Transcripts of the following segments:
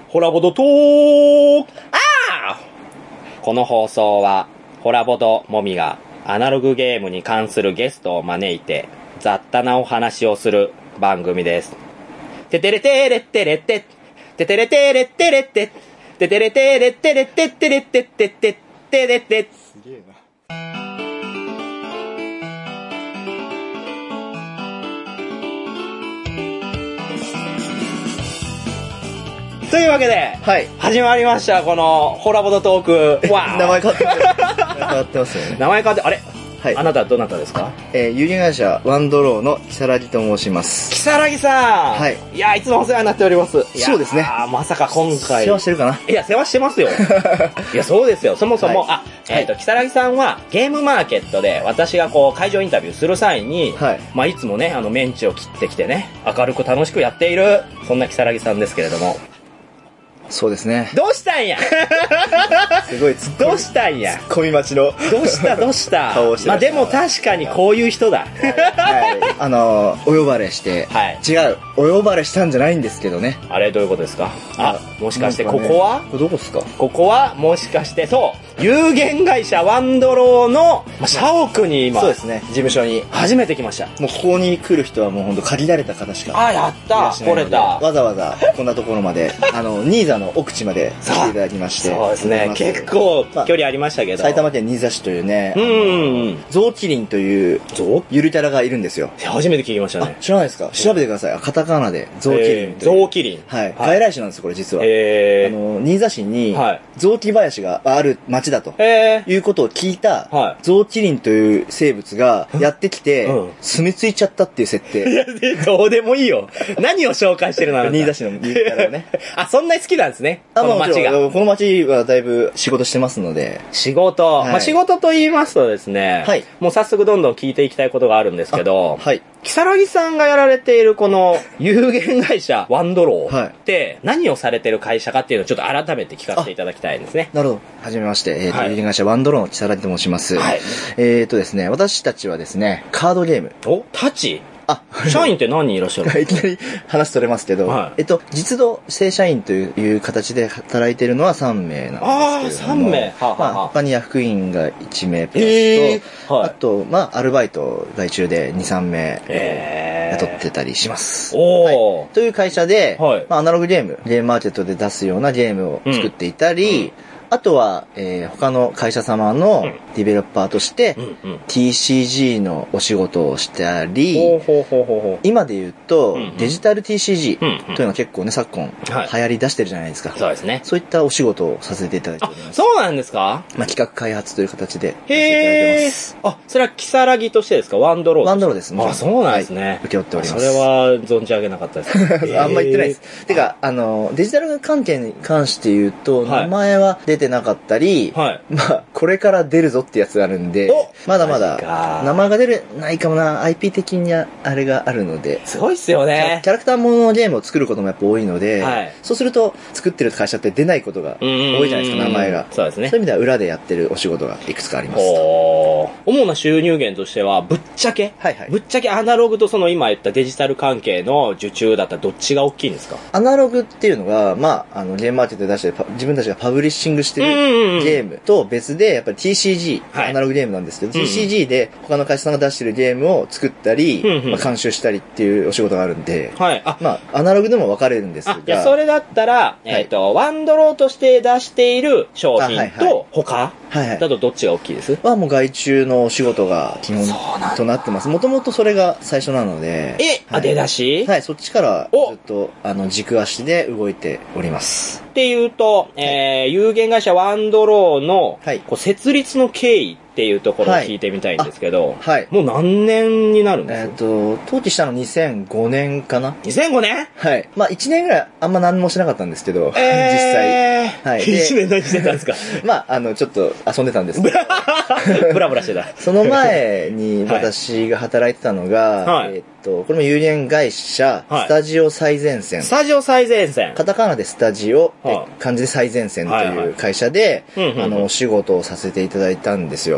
ホラボドトーク。この放送はホラボドもみがアナログゲームに関するゲストを招いて雑多なお話をする番組です。ててれてれってれってててれてれってれってててれてれってれってってれってってってってれって。すげえな。というわけで、 はい、 始まりましたこのホラボドトーク。 名前変わってます。変わってますよね。 名前変わって、あれ、 はい、 あなたはどなたですか？ 有限会社ワンドローの木更木と申します。 木更木さん。 はい。 いや、いつもお世話になっております。 そうですね。 まさか今回。 世話してるかな？ いや、世話してますよ。いや、そうですよ。そもそも、 はい、 木更木さんはゲームマーケットで私がこう会場インタビューする際に、 はい。 まあ、いつもね、メンチを切ってきてね、明るく楽しくやっている、そんな木更木さんですけれども。 そうですね。 どうしたんやすごいどうしたんやツッコミ待ちの。 どうした顔をしてまあでも確かにこういう人だ。 はい。お呼ばれして。 はい。 違う。お呼ばれしたんじゃないんですけどね。 あれどういうことですか？もしかしてここは？ これどこですか？ ここはもしかしてそう有限会社ワンドローの社屋に今。 そうですね。事務所に初めて来ました。 もうここに来る人はもう本当限られた方しか。 やった来れた。 わざわざこんなところまで新座の奥地まで来ていただきまして。 そうですね。結構距離ありましたけど。 埼玉県新座市というね。ゾウキリンというゆるキャラがいるんですよ。 初めて聞きましたね。 知らないですか？調べてください。カタカナでゾウキリン。 ゾウキリン。 はい。外来種なんですよこれ実は。新座市に雑木林がある町だということを聞いたゾウキリンという生物がやってきて住み着いちゃったっていう設定。 いやどうでもいいよ。何を紹介してるの？ 新座市のゆるキャラをね。 そんなに好きなんですね。この町が。 この町はだいぶ仕事してますので。 仕事。仕事と言いますとですね。はい。もう早速どんどん聞いていきたいことがあるんですけど。はい。木更木さんがやられているこの有限会社ワンドローって何をされてる会社かっていうのをちょっと改めて聞かせていただきたいですね。 なるほど。はじめまして。有限会社ワンドローの木更木と申します。はい。ですね、私たちはですね、カードゲーム。 たち？社員って何人いらっしゃるの？ いきなり話取れますけど、実働正社員という形で働いているのは3名なんですけれども。3名。他に役員が1名プラスと、あと、アルバイト外注で2、3名雇ってたりします。という会社で、アナログゲームマーケットで出すようなゲームを作っていたり、あとは、他の会社様のディベロッパーとして、TCG のお仕事をしたり、今で言うと、デジタル TCG というのは結構ね、昨今流行り出してるじゃないですか。 そうですね。 そういったお仕事をさせていただいております。 そうなんですか？ 企画開発という形でさせていただいてます。 それは木更木としてですか？ワンドロー。 ワンドローです。 そうなんですね。 受け負っております。 それは存じ上げなかったです。 あんま言ってないです。てか、デジタル関係に関して言うと、名前は出てなかったり、これから出るぞってやつがあるんで、まだまだ、名前が出る、ないかもな、IP 的にあれがあるので。 すごいっすよね。 キャラクターもののゲームを作ることもやっぱ多いので、そうすると、作ってる会社って出ないことが多いじゃないですか、名前が。 そうですね。 そういう意味では裏でやってるお仕事がいくつかあります。 主な収入源としては、ぶっちゃけアナログとその今言ったデジタル関係の受注だったらどっちが大きいんですか？ アナログっていうのが、ゲームマーケットで出して自分たちがパブリッシングしてるゲームと別で、やっぱり TCG、アナログゲームなんですけど、TCG で他の会社さんが出してるゲームを作ったり、監修したりっていうお仕事があるんで、アナログでも分かれるんですが。 それだったら、ワンドローとして出している商品と他だとどっちが大きいです？ もう外注のお仕事が基本となってます。もともとそれが最初なので。 出だし？ はい、そっちからずっと軸足で動いております。 っていうと、有限会社ワンドローの設立の経緯っていうところを聞いてみたいんですけど、もう何年になるんですか？ 登記したの2005年かな。 2005年？ はい。1年ぐらいあんま何もしなかったんですけど、実際。 はい。1年何してたんですか？ ちょっと遊んでたんですけど。 ブラブラしてた。 その前に私が働いてたのが、これも有限会社、スタジオ最前線。 スタジオ最前線。 カタカナでスタジオ、漢字で最前線という会社で、お仕事をさせていただいたんですよ。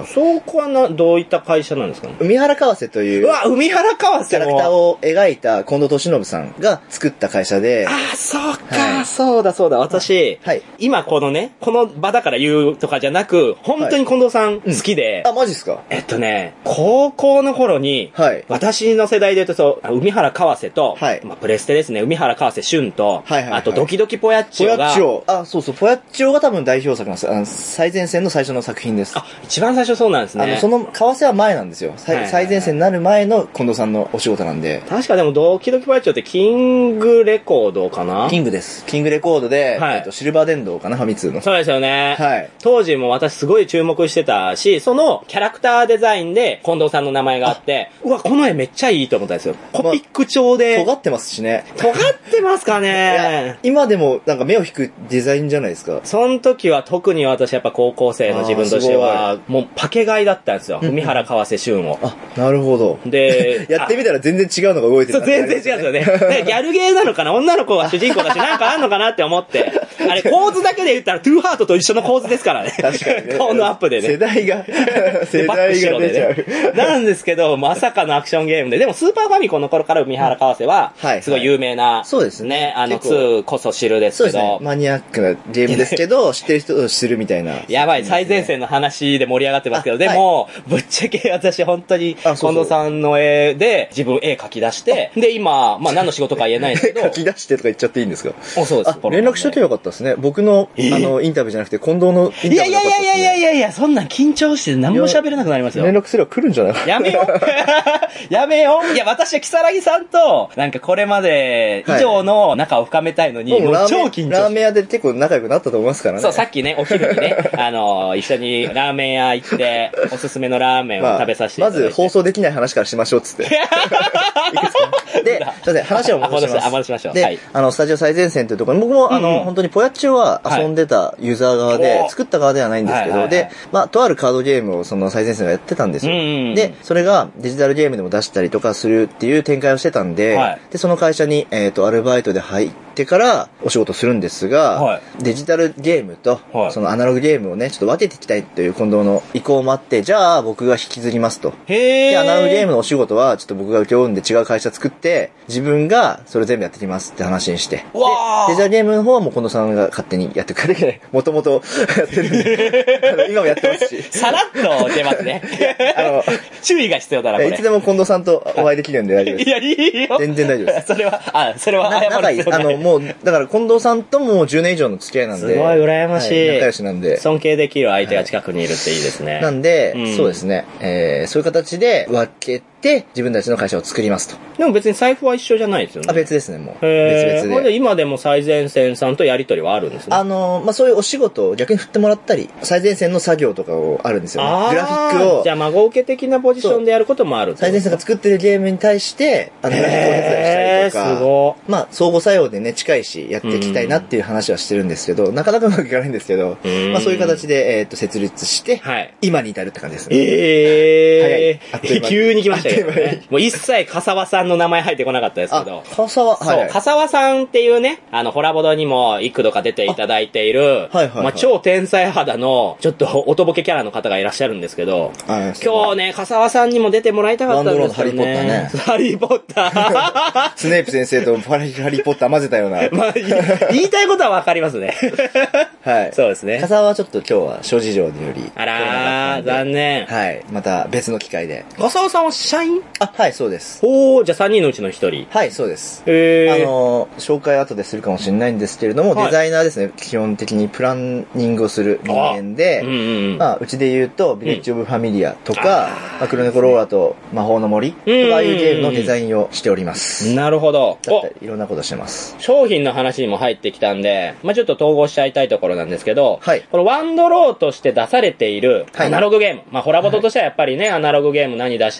そこはどういった会社なんですかね？ 海原川瀬という。 うわ、海原川瀬キャラクターを描いた近藤敏信さんが作った会社で。 あ、そうか、そうだ。私、今このね、この場だから言うとかじゃなく、本当に近藤さん好きで。 あ、マジっすか？ 高校の頃に、私の世代で言うと海原川瀬と、プレステですね、海原川瀬俊と、あとドキドキポヤッチオが。 あ、そう、ポヤッチオが多分代表作なんですよ。最前線の最初の作品です。 あ、一番最初そうなんですね。 その川瀬は前なんですよ。最前線になる前の近藤さんのお仕事なんで。 確かでもドキドキポヤッチオってキングレコードかな？ キングです。キングレコードで、シルバー電動かな、ファミ通の。 そうですよね。当時も私すごい注目してたし、そのキャラクターデザインで近藤さんの名前があって、うわ、この絵めっちゃいいと思ったんですよ。コピック調で。 尖ってますしね。 尖ってますかね。 今でもなんか目を引くデザインじゃないですか。 その時は特に私やっぱ高校生の自分としては、もうパケ買いだったんですよ。海原川瀬俊を。 あ、なるほど。 で、 やってみたら全然違うのが動いてる。 そう、全然違うんですよね。ギャルゲーなのかな、女の子が主人公だし、なんかあんのかなって思って、あれ構図だけで言ったらトゥーハートと一緒の構図ですからね。 確かにね。 顔のアップでね。 世代が出ちゃう。 なんですけど、まさかのアクションゲームで、でもスーパーファミコンの頃から海原川瀬は、すごい有名な、 そうですね。 2こそ知るですけど。 マニアックなゲームですけど、知ってる人を知るみたいな。 やばい、最前線の話で盛り上がってますけど、でも、ぶっちゃけ私本当に、近藤さんの絵で自分絵描き出して、で、今、まあ何の仕事か言えないですけど。 書き出してとか言っちゃっていいんですか？ そうです。 連絡しとけばよかったですね。僕の、インタビューじゃなくて、近藤のインタビューだったですね。 いや、そんなん緊張して何も喋れなくなりますよ。 連絡すれば来るんじゃないかな。 やめよう。いや、私は木更木さんと、なんかこれまで以上の仲を深めたいのに、もう超緊張。 ラーメン屋で結構仲良くなったと思いますからね。 そう、さっきね、お昼にね、一緒にラーメン屋行って、おすすめのラーメンを食べさせていただいて。 まず放送できない話からしましょうっつって。で、すいません、話を戻します。で、スタジオ最前線というところに、僕も本当にポヤッチオは遊んでたユーザー側で、作った側ではないんですけど、で、まあ、とあるカードゲームをその最前線がやってたんですよ。で、それがデジタルゲームでも出したりとかするっていう展開をしてたんで、で、その会社に、アルバイトで入ってからお仕事するんですが、デジタルゲームと、そのアナログゲームをね、ちょっと分けていきたいという近藤の意向もあって、じゃあ僕が引きずりますと。で、アナログゲームのお仕事はちょっと僕が請け負うんで違う会社作って、自分がそれ全部やってきますって話にして。で、デジタルゲームの方はもう近藤さんが勝手にやってくれて、もともとやってるんで、今もやってますし。 さらっと出ますね。注意が必要だな、これ。 いつでも近藤さんとお会いできるんで大丈夫です。 いや、いいよ。 全然大丈夫です。 それは仲いい。もう、だから近藤さんとも10年以上の付き合いなんで。 すごい羨ましい。 仲良しなんで。 尊敬できる相手が近くにいるっていいですね。 なんで、そうですね。そういう形で分けて、自分たちの会社を作りますと。 でも別に財布は一緒じゃないですよね。 あ、別ですね、もう。別々で。 今でも最前線さんとやりとりはあるんですね。 まあ、そういうお仕事を逆に振ってもらったり、最前線の作業とかをあるんですよね。グラフィックを。 じゃあ、孫受け的なポジションでやることもある。 最前線が作ってるゲームに対して、グラフィックを手伝いしたりとか。 すごい。 まあ、相互作用でね、近いし、やっていきたいなっていう話はしてるんですけど、なかなかうまくいかないんですけど、まあ、そういう形で、設立して、今に至るって感じですね。 早い。急に来ましたけどね。もう一切笠間さんの名前入ってこなかったですけど。 笠間、 そう、笠間さんっていうね、ホラボドにも幾度か出ていただいている、まあ、超天才肌の、ちょっとおとぼけキャラの方がいらっしゃるんですけど、今日ね、笠間さんにも出てもらいたかったんですよね。ハリーポッター。 スネープ先生とハリーポッター混ぜたような。 まあ、言いたいことはわかりますね。 はい。 そうですね。 笠間はちょっと今日は諸事情により。 あらー、残念。 はい。また別の機会で。 笠間さんは社員？ はい、そうです。 おー、じゃあ3人のうちの1人。 はい、そうです。紹介後でするかもしれないんですけれども、デザイナーですね。基本的にプランニングをする人間で、まあ、うちで言うと、ビレッジオブファミリアとか、黒猫ローラと魔法の森とか、ああいうゲームのデザインをしております。 なるほど。 だったり、いろんなことしてます。 商品の話にも入ってきたんで、まあちょっと統合しちゃいたいところなんですけど、このワンドローとして出されているアナログゲーム。まあホラボトとしてはやっぱりね、アナログゲーム何出してるかなっていう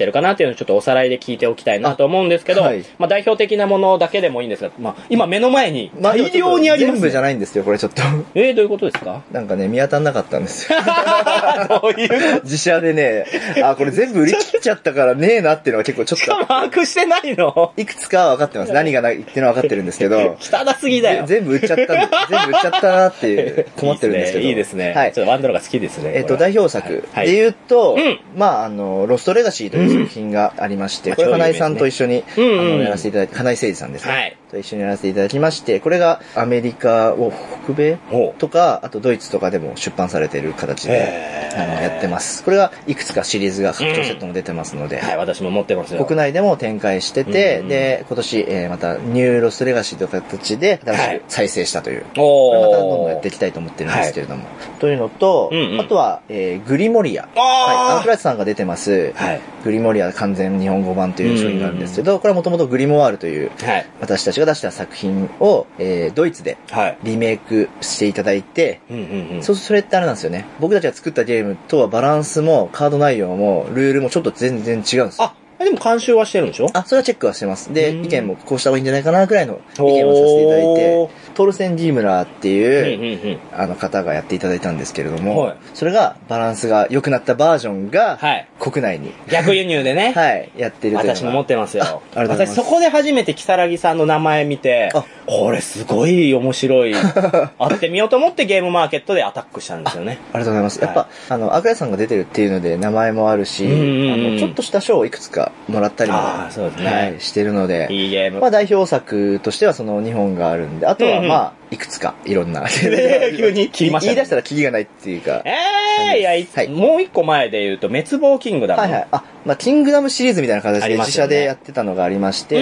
いうのをちょっとおさらいで聞いておきたいなと思うんですけど、はい、まあ代表的なものだけでもいいんですが、まあ今目の前に大量にあります、ね。 全部じゃないんですよ、これちょっと。 どういうことですか？ なんかね、見当たんなかったんですよ。どういう自社でね、これ全部売り切っちゃったからねえなっていうのが結構ちょっと。 しかも把握してないの？いくつかは分かってます。何がないっていうのは分かってるんですけど。 汚すぎだよ。 全部売っちゃったなっていう困ってるんですけど。 いいですね。はい。ちょっとワンドロが好きですね。 代表作で言うと、まあロストレガシーという作品がありまして、これ金井さんと一緒にやらせていただき、金井誠司さんですね。はい。と一緒にやらせていただきまして、これがアメリカを北米とか、あとドイツとかでも出版されている形でやってます。これがいくつかシリーズが拡張セットも出てますので、 はい、私も持ってますよ。 国内でも展開してて、で、今年またニューロストレガシーという形で新しく再生したという、これまたどんどんやっていきたいと思ってるんですけれども、というのと、あとはグリモリア、アンクライトさんが出てます、グリモリア完全日本語版という商品があるんですけど、これはもともとグリモワールという私たちが出した作品をドイツでリメイクしていただいて、それってあれなんですよね。僕たちが作ったゲームとはバランスもカード内容もルールもちょっと全然違うんですよ。 でも監修はしてるんでしょ？ それはチェックはしてます。で、意見もこうした方がいいんじゃないかなくらいの意見をさせていただいて、トルセン・ギームラーっていう、方がやっていただいたんですけれども、それがバランスが良くなったバージョンが、国内に。 逆輸入でね。 はい、やってるという。 私も持ってますよ。私そこで初めてキサラギさんの名前見て、これすごい面白い。会ってみようと思ってゲームマーケットでアタックしたんですよね。 ありがとうございます。やっぱ、アクラさんが出てるっていうので名前もあるし、ちょっとした賞をいくつかもらったりもしてるので、 いいゲーム。 まあ代表作としてはその2本があるんで、あとはまあ、いくつかいろんな。 急に切りましたね。 言い出したらキリがないっていうか。 いや、もう一個前で言うと、滅亡キングダム。 まあ、キングダムシリーズみたいな形で自社でやってたのがありまして、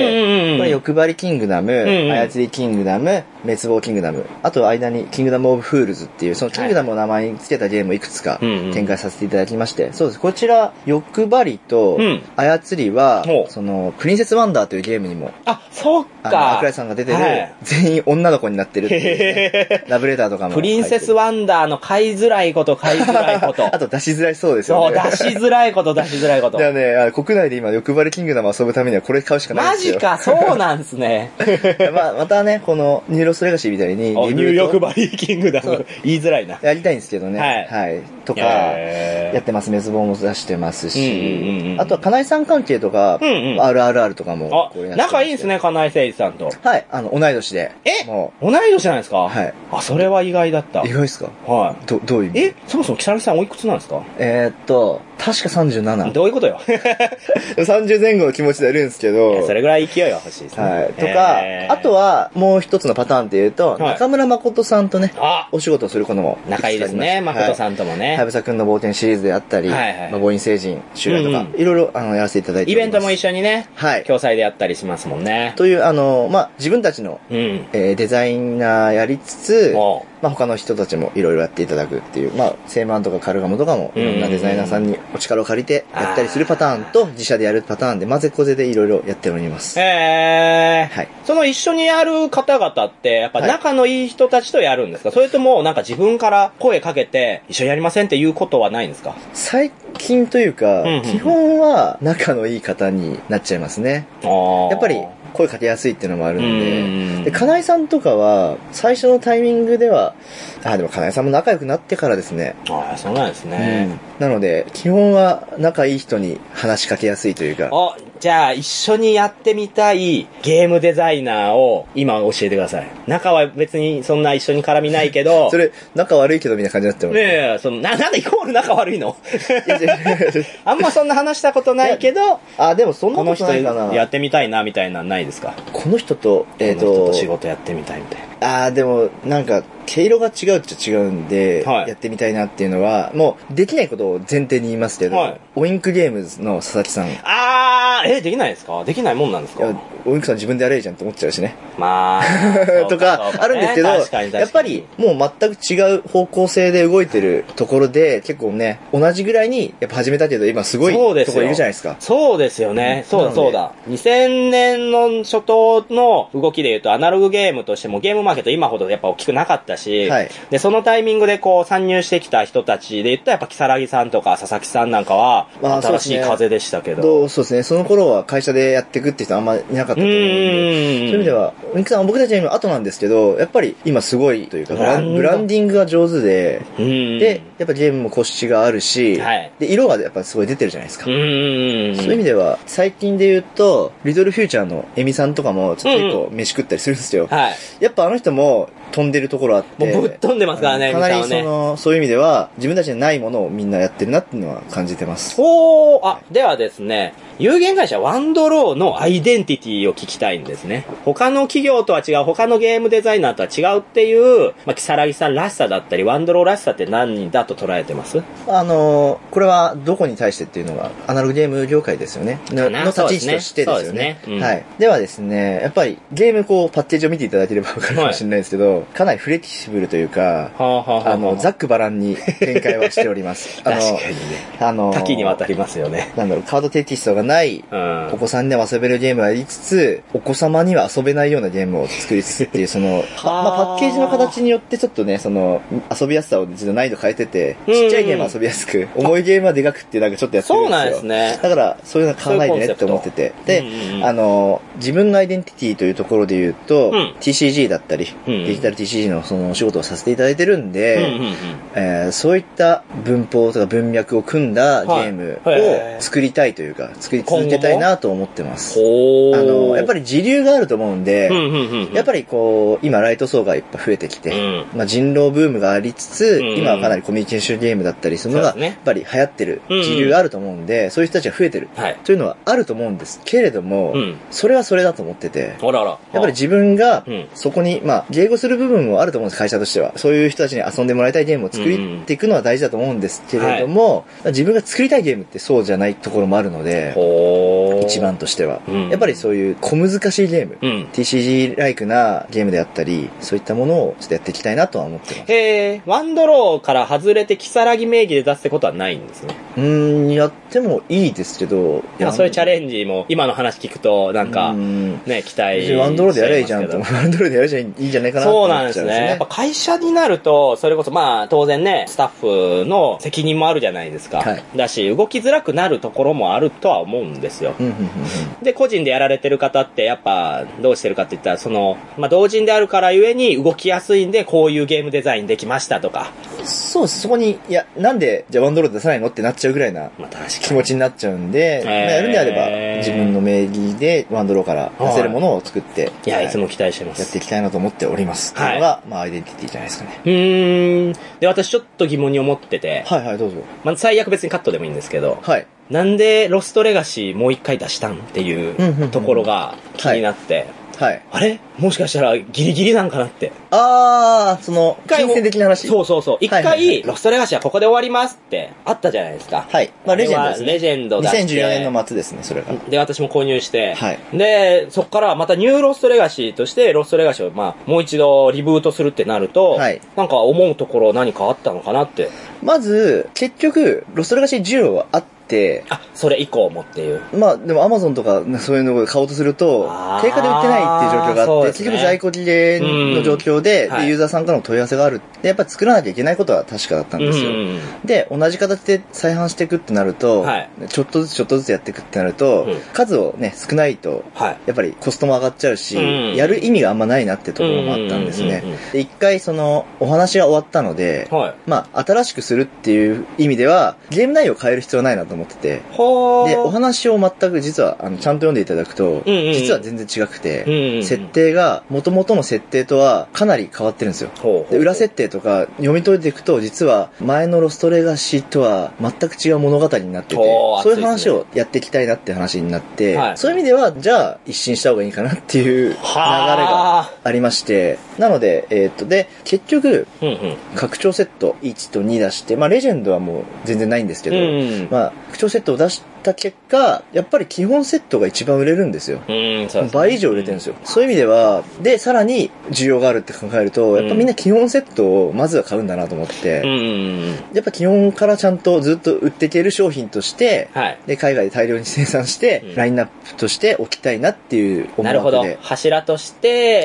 これ欲張りキングダム、操りキングダム、滅亡キングダム、あと間にキングダムオブフールズっていう、そのキングダムを名前につけたゲームをいくつか展開させていただきまして、そうです。こちら、欲張りと操りは、その、プリンセスワンダーというゲームにも、 そっか。 アクライさんが出てる、全員女の子になってるっていうね、ラブレターとかも。 プリンセスワンダーの買いづらいこと。 あと出しづらいそうですよね。 そう、出しづらいこと。 だからね、国内で今欲張りキングダム遊ぶためにはこれ買うしかないんですよ。 マジか、そうなんですね。 またね、このニューロストレガシーみたいに、 ニュー欲張りキングダム、言いづらいな。 やりたいんですけどね。はい。とか、やってます。滅亡も出してますし、あとは金井さん関係とか、RRR とかも。 仲いいんですね、金井誠司さんと。 はい、同い年で。 同い年なんですか？ はい。 それは意外だった。 意外ですか？ はい。 どういう意味？ そもそも木更木さんおいくつなんですか？ 確か37。 どういうことよ。 30前後の気持ちでやるんですけど。 それぐらい勢いは欲しいですね。 はい。とか、あとは、もう一つのパターンっていうと、中村誠さんとね、お仕事をすることも。 仲いいですね、誠さんともね。 はやぶさくんの冒険シリーズであったり、母音星人、襲来とか、いろいろやらせていただいてイベントも一緒にね、共催でやったりしますもんね。 という、自分たちのデザイナーやりつつ、他の人たちもいろいろやっていただくっていう、セイマンとかカルガモとかもいろんなデザイナーさんにお力を借りてやったりするパターンと自社でやるパターンで混ぜこぜでいろいろやっております。 その一緒にやる方々ってやっぱ仲のいい人たちとやるんですか？それともなんか自分から声かけて一緒にやりませんっていうことはないんですか？ 最近というか、基本は仲のいい方になっちゃいますね。やっぱり声かけやすいっていうのもあるんで、金井さんとかは最初のタイミングではでも金井さんも仲良くなってからですね。 そうなんですね。 なので基本は仲いい人に話しかけやすいというか。 じゃあ一緒にやってみたいゲームデザイナーを今教えてください。仲は別にそんな一緒に絡みないけど。 それ仲悪いけどみたいな感じになってます。 なんでイコール仲悪いの？あんまそんな話したことないけど。 でもそんなことないかな。 この人やってみたいなみたいなないですか？ この人とこの人と仕事やってみたいみたいな。 でもなんか毛色が違うっちゃ違うんで、やってみたいなっていうのはもうできないことを前提に言いますけど、オインクゲームズの佐々木さん。 できないですか？できないもんなんですか？ オインクさん自分でやれじゃんって思っちゃうしね。 まあ、 とかあるんですけど、やっぱりもう全く違う方向性で動いてるところで、結構ね、同じぐらいにやっぱ始めたけど、今すごいところいるじゃないですか。 そうですよね。そうだ。2000年の初頭の動きで言うと、アナログゲームとしてもゲームマーケット今ほどやっぱ大きくなかったし、はい、で、そのタイミングでこう参入してきた人たちで言ったらやっぱ木更木さんとか佐々木さんなんかは、新しい風でしたけど。 そうですね。その頃は会社でやっていくって人あんまいなかったと思うんで、そういう意味では、僕たちは今後なんですけど、やっぱり今すごいというか、ブランディングが上手で、で、やっぱゲームもコシがあるし、はい、で、色がやっぱすごい出てるじゃないですか。そういう意味では、最近で言うと、リトルフューチャーのエミさんとかも、ちょっと結構飯食ったりするんですよ。はい、やっぱあの人も飛んでるところあって、 もうぶっ飛んでますからね、 かなりそういう意味では、自分たちにないものをみんなやってるなっていうのは感じてます。 ではですね、有限会社ワンドローのアイデンティティを聞きたいんですね。他の企業とは違う、他のゲームデザイナーとは違うっていう、木更木さんらしさだったり、ワンドローらしさって何だと捉えてます？ これはどこに対してっていうのは、アナログゲーム業界ですよね。の立ち位置としてですよね。はい。ではですね、やっぱりゲームパッケージを見ていただければわかるかもしれないですけど、かなりフレキシブルというか、ざっくばらんに展開はしております。 確かにね。多岐にわたりますよね。 カードテキストがない、お子さんでも遊べるゲームはありつつ、お子様には遊べないようなゲームを作りつつっていう、パッケージの形によってちょっとね、遊びやすさを実は難易度変えてて、ちっちゃいゲームは遊びやすく、重いゲームはでかくってなんかちょっとやってるんですよ。そうなんですね。だから、そういうの買わないでねって思ってて。で、自分のアイデンティティというところで言うと、TCG だったり、デジタル TCG のお仕事をさせていただいてるんで、そういった文法とか文脈を組んだゲームを作りたいというか、作り続けたいなと思ってます。やっぱり時流があると思うんで、やっぱり今ライト層がいっぱい増えてきて、人狼ブームがありつつ、今はかなりコミュニケーションゲームだったりするのが、やっぱり流行ってる時流があると思うんで、そういう人たちが増えてるというのはあると思うんですけれども、それはそれだと思ってて、やっぱり自分がそこに、迎合する部分もあると思うんです、会社としては。そういう人たちに遊んでもらいたいゲームを作っていくのは大事だと思うんですけれども、自分が作りたいゲームってそうじゃないところもあるので、一番としては。やっぱりそういう小難しいゲーム、TCG ライクなゲームであったり、そういったものをちょっとやっていきたいなとは思ってます。 ワンドローから外れてキサラギ名義で出すってことはないんですね。 やってもいいですけど、 そういうチャレンジも今の話聞くとなんかね、期待ワンドローでやればいいじゃんと。ワンドローでやればいいんじゃないかなと思っちゃうんですね。そうなんですね。やっぱ会社になると、それこそ当然ね、スタッフの責任もあるじゃないですか。はい、だし、動きづらくなるところもあるとは思うんですよ。で、個人でやられてる方ってやっぱどうしてるかって言ったら、同人であるからゆえに動きやすいんで、こういうゲームデザインできましたとか。 そうです。そこに、なんでじゃあワンドロー出さないのってなっちゃうぐらいな気持ちになっちゃうんで、やるんであれば自分の名義でワンドローから出せるものを作って、 いつも期待してます。 やっていきたいなと思っております。っていうのが、アイデンティティじゃないですかね。 で、私ちょっと疑問に思ってて。 どうぞ。 最悪別にカットでもいいんですけど。なんでロストレガシーもう一回出したんっていうところが気になって。あれもしかしたらギリギリなんかなって。 金銭的な話。 そう。一回、ロストレガシーはここで終わりますってあったじゃないですか。 レジェンドですね。 レジェンドだって。 2014年の末ですね、それが。 で、私も購入して。で、そっからまたニューロストレガシーとして、ロストレガシーをもう一度リブートするってなると、なんか思うところ何かあったのかなって。 まず、結局、ロストレガシー需要はあって、 それ以降もっていう。 でも Amazon とかそういうのを買おうとすると、定価で売ってないっていう状況があって、結局在庫切れの状況で、ユーザーさんからの問い合わせがある。で、やっぱり作らなきゃいけないことは確かだったんですよ。で、同じ形で再販していくってなると、ちょっとずつやっていくってなると、数をね、少ないと、やっぱりコストも上がっちゃうし、やる意味があんまないなってところもあったんですね。で、一回お話が終わったので、新しくするっていう意味では、ゲーム内容を変える必要はないなと思ってて、で、お話を全く実は、ちゃんと読んでいただくと、実は全然違くて、設定が、元々の設定とはかなり変わってるんですよ。で、裏設定とか読み解いていくと、実は前のロストレガシーとは全く違う物語になってて、そういう話をやっていきたいなって話になって、そういう意味では、じゃあ一新した方がいいかなっていう流れがありまして、なので、で、結局、拡張セット1と2出して、レジェンドはもう全然ないんですけど、拡張セットを出したた結果、やっぱり基本セットが一番売れるんですよ。 そうですね。 倍以上売れてるんですよ。そういう意味では、で、さらに需要があるって考えると、やっぱみんな基本セットをまずは買うんだなと思って、やっぱ基本からちゃんとずっと売っていける商品として、で、海外で大量に生産して、ラインナップとして置きたいなっていう思惑で。 なるほど。柱として、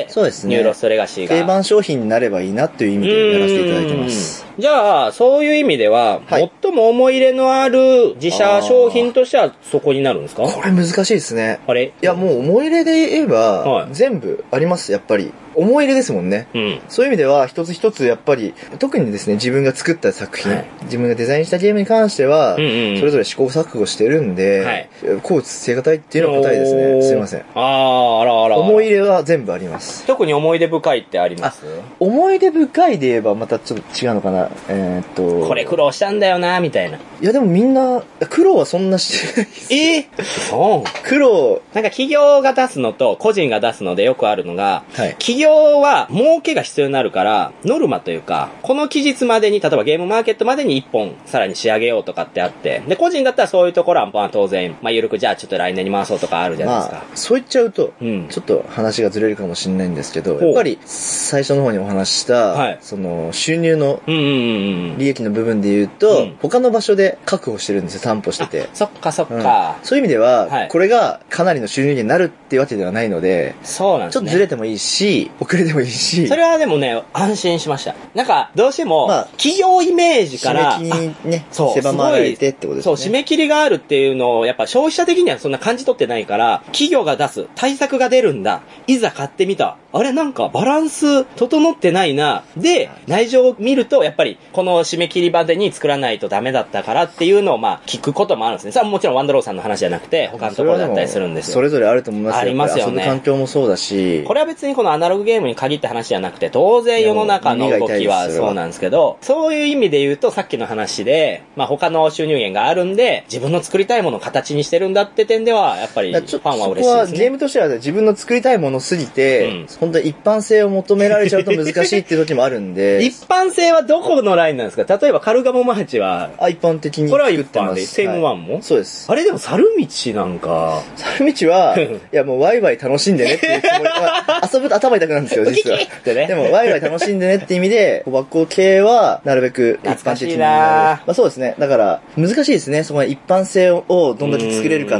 そうですね。 ニューロストレガシーが。 定番商品になればいいなという意味でやらせていただいてます。 じゃあ、そういう意味では、最も思い入れのある自社商品としてはそこになるんですか？ これ難しいですね。 あれ？ いや、もう思い入れで言えば、全部あります、やっぱり。思い入れですもんね。そういう意味では、一つ一つやっぱり、特にですね、自分が作った作品、自分がデザインしたゲームに関しては、それぞれ試行錯誤してるんで、こう捨てがたいっていうのは答えですね。すいません。 あら。 思い入れは全部あります。 特に思い出深いってあります？ 思い出深いで言えばまたちょっと違うのかな。 これ苦労したんだよな、みたいな。 いやでもみんな、苦労はそんなしてないです。 そう。 苦労。 なんか企業が出すのと個人が出すのでよくあるのが、企業は儲けが必要になるから、ノルマというか、この期日までに、例えばゲームマーケットまでに1本さらに仕上げようとかってあって、で、個人だったらそういうところは、まあ当然、まあ緩くじゃあちょっと来年に回そうとかあるじゃないですか。 そう言っちゃうと、ちょっと話がずれるかもしれないんですけど、やっぱり最初の方にお話した、その収入の利益の部分で言うと、他の場所で確保してるんですよ、担保してて。 そっか。そういう意味では、これがかなりの収入になるっていうわけではないので、 そうなんですね。 ちょっとずれてもいいし、遅れてもいいし。 それはでもね、安心しました。なんか、どうしても、企業イメージから、 締め切りにね、狭まられてってことですね。 そう、締め切りがあるっていうのを、やっぱ消費者的にはそんな感じ取ってないから、企業が出す、対策が出るんだ。いざ買ってみた。あれなんかバランス整ってないな。で、内情を見ると、やっぱり、この締め切りまでに作らないとダメだったからっていうのを、聞くこともあるんですね。それはもちろんワンダローさんの話じゃなくて、他のところだったりするんですよ。 それぞれあると思いますよ。 ありますよね。 遊ぶ環境もそうだし。 これは別にこのアナログゲームに限った話じゃなくて、当然世の中の動きはそうなんですけど、そういう意味で言うと、さっきの話で、他の収入源があるんで、自分の作りたいものを形にしてるんだって点では、やっぱりファンは嬉しいですね。 そこはゲームとしては自分の作りたいものすぎて、本当に一般性を求められちゃうと難しいっていう時もあるんで。 一般性はどこのラインなんですか？例えばカルガモマーチは、 一般的にこれは一般で、セーム1も、 そうです。 あれでも猿道なんか。 猿道は、いやもうワイワイ楽しんでねっていうつもり、遊ぶと頭痛くなるんですよ、実は。でもワイワイ楽しんでねって意味で、小箱系はなるべく一般的になる。そうですね。だから難しいですね。そこの一般性をどんだけ作れるかって、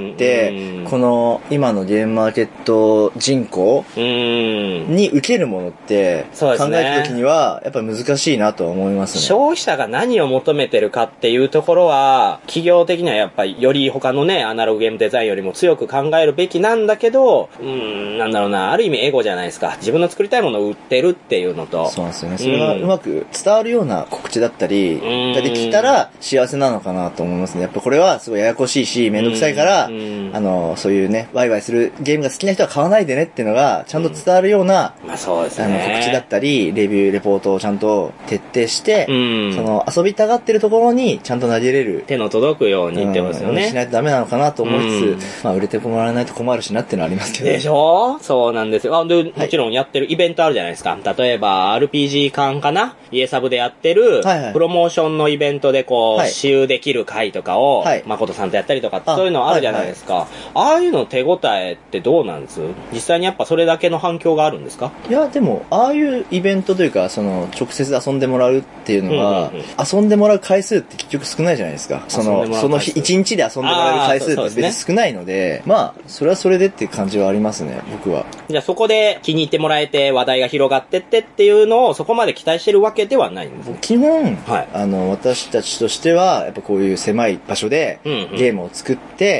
この今のゲームマーケット人口に受けるものって考えた時にはやっぱり難しいなとは思いますね。 消費者が何を求めてるかっていうところは、企業的にはやっぱりより他のね、アナログゲームデザインよりも強く考えるべきなんだけど、なんだろうな、ある意味エゴじゃないですか。自分の作りたいものを売ってるっていうのと。 そうなんですよね。それがうまく伝わるような告知だったり、ができたら幸せなのかなと思いますね。やっぱこれはすごいややこしいし、めんどくさいから、そういうね、ワイワイするゲームが好きな人は買わないでねっていうのが、ちゃんと伝わるような、 そうですね。 告知だったり、レビュー、レポートをちゃんと徹底して、その遊びたがってるところにちゃんと投げれる。 手の届くようにってことですよね。 しないとダメなのかなと思いつつ、売れてもらわないと困るしなっていうのはありますけど。 でしょ？そうなんですよ。で、もちろんやってるイベントあるじゃないですか。例えば、RPG 館かな？家サブでやってる、プロモーションのイベントでこう、私有できる会とかを、誠さんとやったりとか、そういうのあるじゃないですか。ああいうの手応えってどうなんです？実際にやっぱそれだけの反響があるんですか？ いや、でも、ああいうイベントというか、その、直接遊んでもらうっていうのは、遊んでもらう回数って結局少ないじゃないですか。その日、一日で遊んでもらえる回数って別に少ないので、それはそれでっていう感じはありますね、僕は。 じゃあそこで気に入ってもらえて話題が広がってってっていうのをそこまで期待してるわけではないんですね。 基本、私たちとしては、やっぱこういう狭い場所でゲームを作って、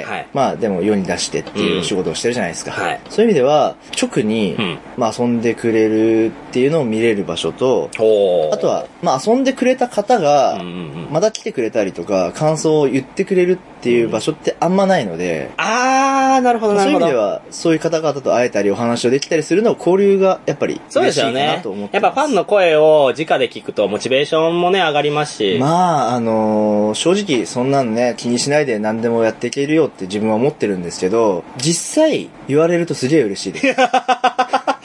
でも世に出してっていう仕事をしてるじゃないですか。そういう意味では、直に、遊んでくれるっていうのを見れる場所と、あとは、遊んでくれた方が、また来てくれたりとか、感想を言ってくれるっていう場所ってあんまないので、 なるほどなるほど。 そういう意味では、そういう方々と会えたりお話をできたりするのを交流がやっぱり嬉しいかなと思ってます。 やっぱファンの声を直で聞くとモチベーションもね上がりますし。 正直そんなのね気にしないで何でもやっていけるよって自分は思ってるんですけど、実際言われるとすげえ嬉しいです。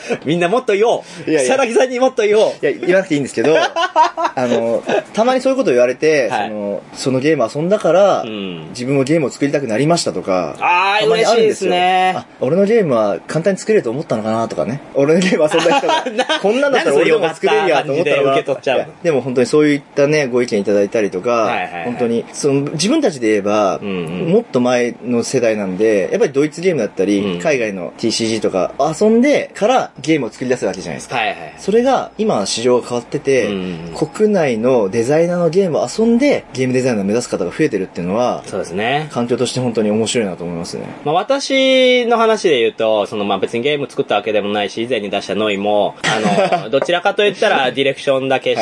みんなもっと言おう。草薙さんにもっと言おう。 いや、言わなくていいんですけど、たまにそういうことを言われて、はい、そのゲーム遊んだから、自分もゲームを作りたくなりましたとか、 たまにあるんですよ。嬉しいですね。 俺のゲームは簡単に作れると思ったのかなとかね。俺のゲーム遊んだ人が、こんなんだったら俺でも作れるやと思ったのか。でも本当にそういったね、ご意見いただいたりとか、本当に、自分たちで言えば、もっと前の世代なんで、やっぱりドイツゲームだったり、海外の TCG とか遊んでからゲームを作り出すわけじゃないですか。それが今市場が変わってて、国内のデザイナーのゲームを遊んでゲームデザイナーを目指す方が増えてるっていうのは、 そうですね。 環境として本当に面白いなと思いますね。 私の話で言うと、別にゲーム作ったわけでもないし、以前に出したノイも、どちらかと言ったらディレクションだけして、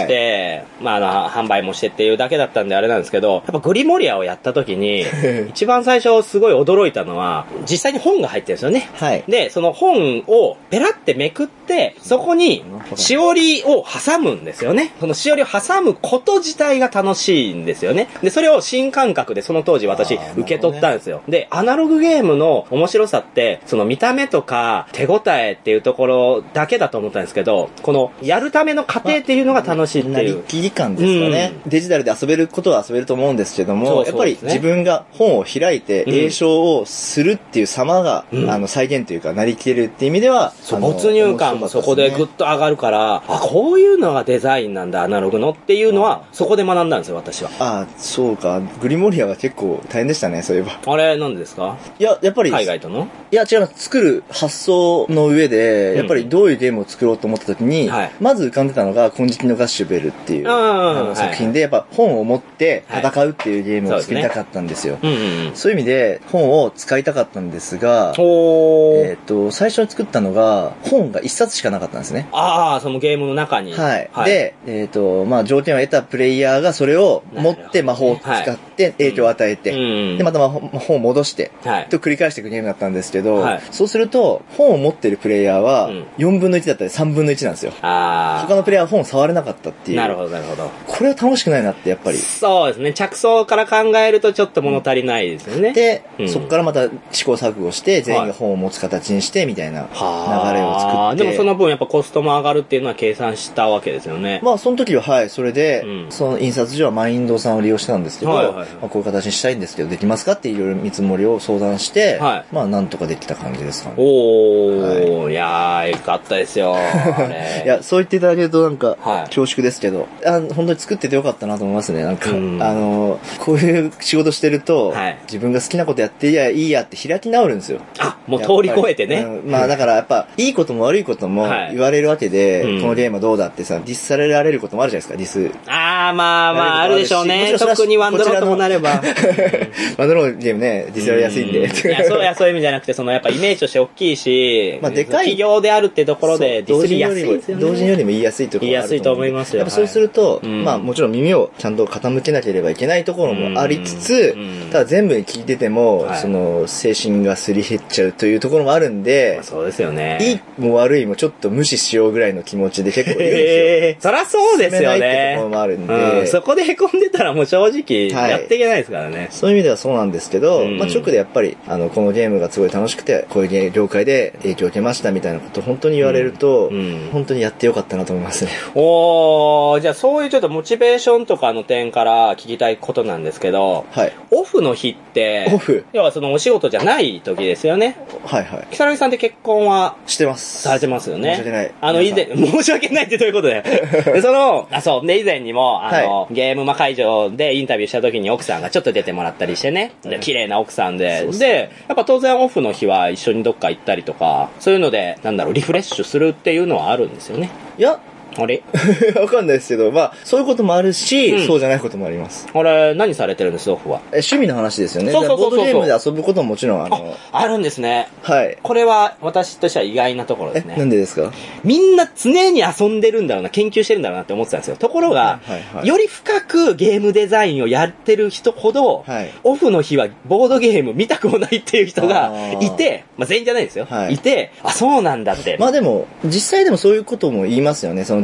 販売もしてっていうだけだったんであれなんですけど、やっぱグリモリアをやった時に、一番最初すごい驚いたのは、実際に本が入ってるんですよね。はい。で、その本をペラってめくって、そこにしおりを挟むんですよね。そのしおりを挟むこと自体が楽しいんですよね。で、それを新感覚でその当時私受け取ったんですよ。で、アナログゲームの面白さって、その見た目とか手応えっていうところだけだと思ったんですけど、このやるための過程っていうのが楽しいっていう。 なりきり感ですかね。デジタルで遊べることは遊べると思うんですけども、やっぱり自分が本を開いて詠唱をするっていう様が、再現というか、なりきれるっていう意味では、 没入感もそこでぐっと上がるから、こういうのがデザインなんだ、アナログのっていうのは、そこで学んだんですよ、私は。 そうか。グリモリアは結構大変でしたね、そういえば。 あれ、なんでですか？ いや、やっぱり。 海外との？ いや、違います。作る発想の上で、やっぱりどういうゲームを作ろうと思った時に、まず浮かんでたのが、金色のガッシュベルっていう作品で、やっぱ本を持って戦うっていうゲームを作りたかったんですよ。そういう意味で、本を使いたかったんですが、最初に作ったのが、本が一冊しかなかったんですね。 そのゲームの中に。 はい。で、条件を得たプレイヤーがそれを持って魔法を使って影響を与えて、で、また魔法を戻して、と繰り返していくゲームだったんですけど、そうすると、本を持ってるプレイヤーは、4分の1だったり3分の1なんですよ。他のプレイヤーは本を触れなかったっていう。 なるほど、なるほど。 これは楽しくないなって、やっぱり。 そうですね。着想から考えるとちょっと物足りないですよね。 で、そこからまた試行錯誤して、全員が本を持つ形にして、みたいな流れを作って。 でもその分やっぱコストも上がるっていうのは計算したわけですよね。 その時はそれで、その印刷所はマインドさんを利用してたんですけど、こういう形にしたいんですけど、できますかっていろいろ見積もりを相談して、なんとかできた感じですかね。 いやー、よかったですよ。 いや、そう言っていただけるとなんか、恐縮ですけど、本当に作っててよかったなと思いますね。なんか、こういう仕事してると、自分が好きなことやっていいやって開き直るんですよ。 もう通り越えてね。 だからやっぱ、いいことも悪いことも言われるわけで、このゲームはどうだってさ、ディスされられることもあるじゃないですか、ディス。 あるでしょうね。特にワンドローともなれば。 ワンドローゲームね、ディスられやすいんで。 そういう意味じゃなくて、やっぱイメージとして大きいし、でかい企業であるってところでディスりやすいですよね。 同人よりも言いやすいところがあると思う。 言いやすいと思いますよ。 やっぱそうすると、もちろん耳をちゃんと傾けなければいけないところもありつつ、ただ全部に聞いてても、精神がすり減っちゃうというところもあるんで、 そうですよね。 いいも悪いもちょっと無視しようぐらいの気持ちで結構いるんですよ。 そりゃそうですよね。 ってところもあるんで、 そこで凹んでたらもう正直やっていけないですからね。 そういう意味ではそうなんですけど、直でやっぱり、このゲームがすごい楽しくて、こういう業界で影響を受けましたみたいなことを本当に言われると、本当にやってよかったなと思いますね。 じゃあそういうちょっとモチベーションとかの点から聞きたいことなんですけど、オフの日って、要はそのお仕事じゃない時ですよね。木更木さんって結婚はしてます。 されてますよね。 申し訳ない。 以前、申し訳ないってどういうことでで、以前にも、ゲーム会場でインタビューした時に奥さんがちょっと出てもらったりしてね。で、綺麗な奥さんで。で、やっぱ当然オフの日は一緒にどっか行ったりとか、そういうので、リフレッシュするっていうのはあるんですよね。 いや、 あれわかんないですけど、そういうこともあるし、そうじゃないこともあります。 あれ、何されてるんです、オフは。 趣味の話ですよね。 そう。 ボードゲームで遊ぶことももちろんあるんですね。 はい。 これは私としては意外なところですね。 なんでですか？ みんな常に遊んでるんだろうな、研究してるんだろうなって思ってたんですよ。ところが、より深くゲームデザインをやってる人ほど、オフの日はボードゲーム見たくもないっていう人がいて、全員じゃないですよ。いて、そうなんだって。 でも、実際でもそういうことも言いますよね。その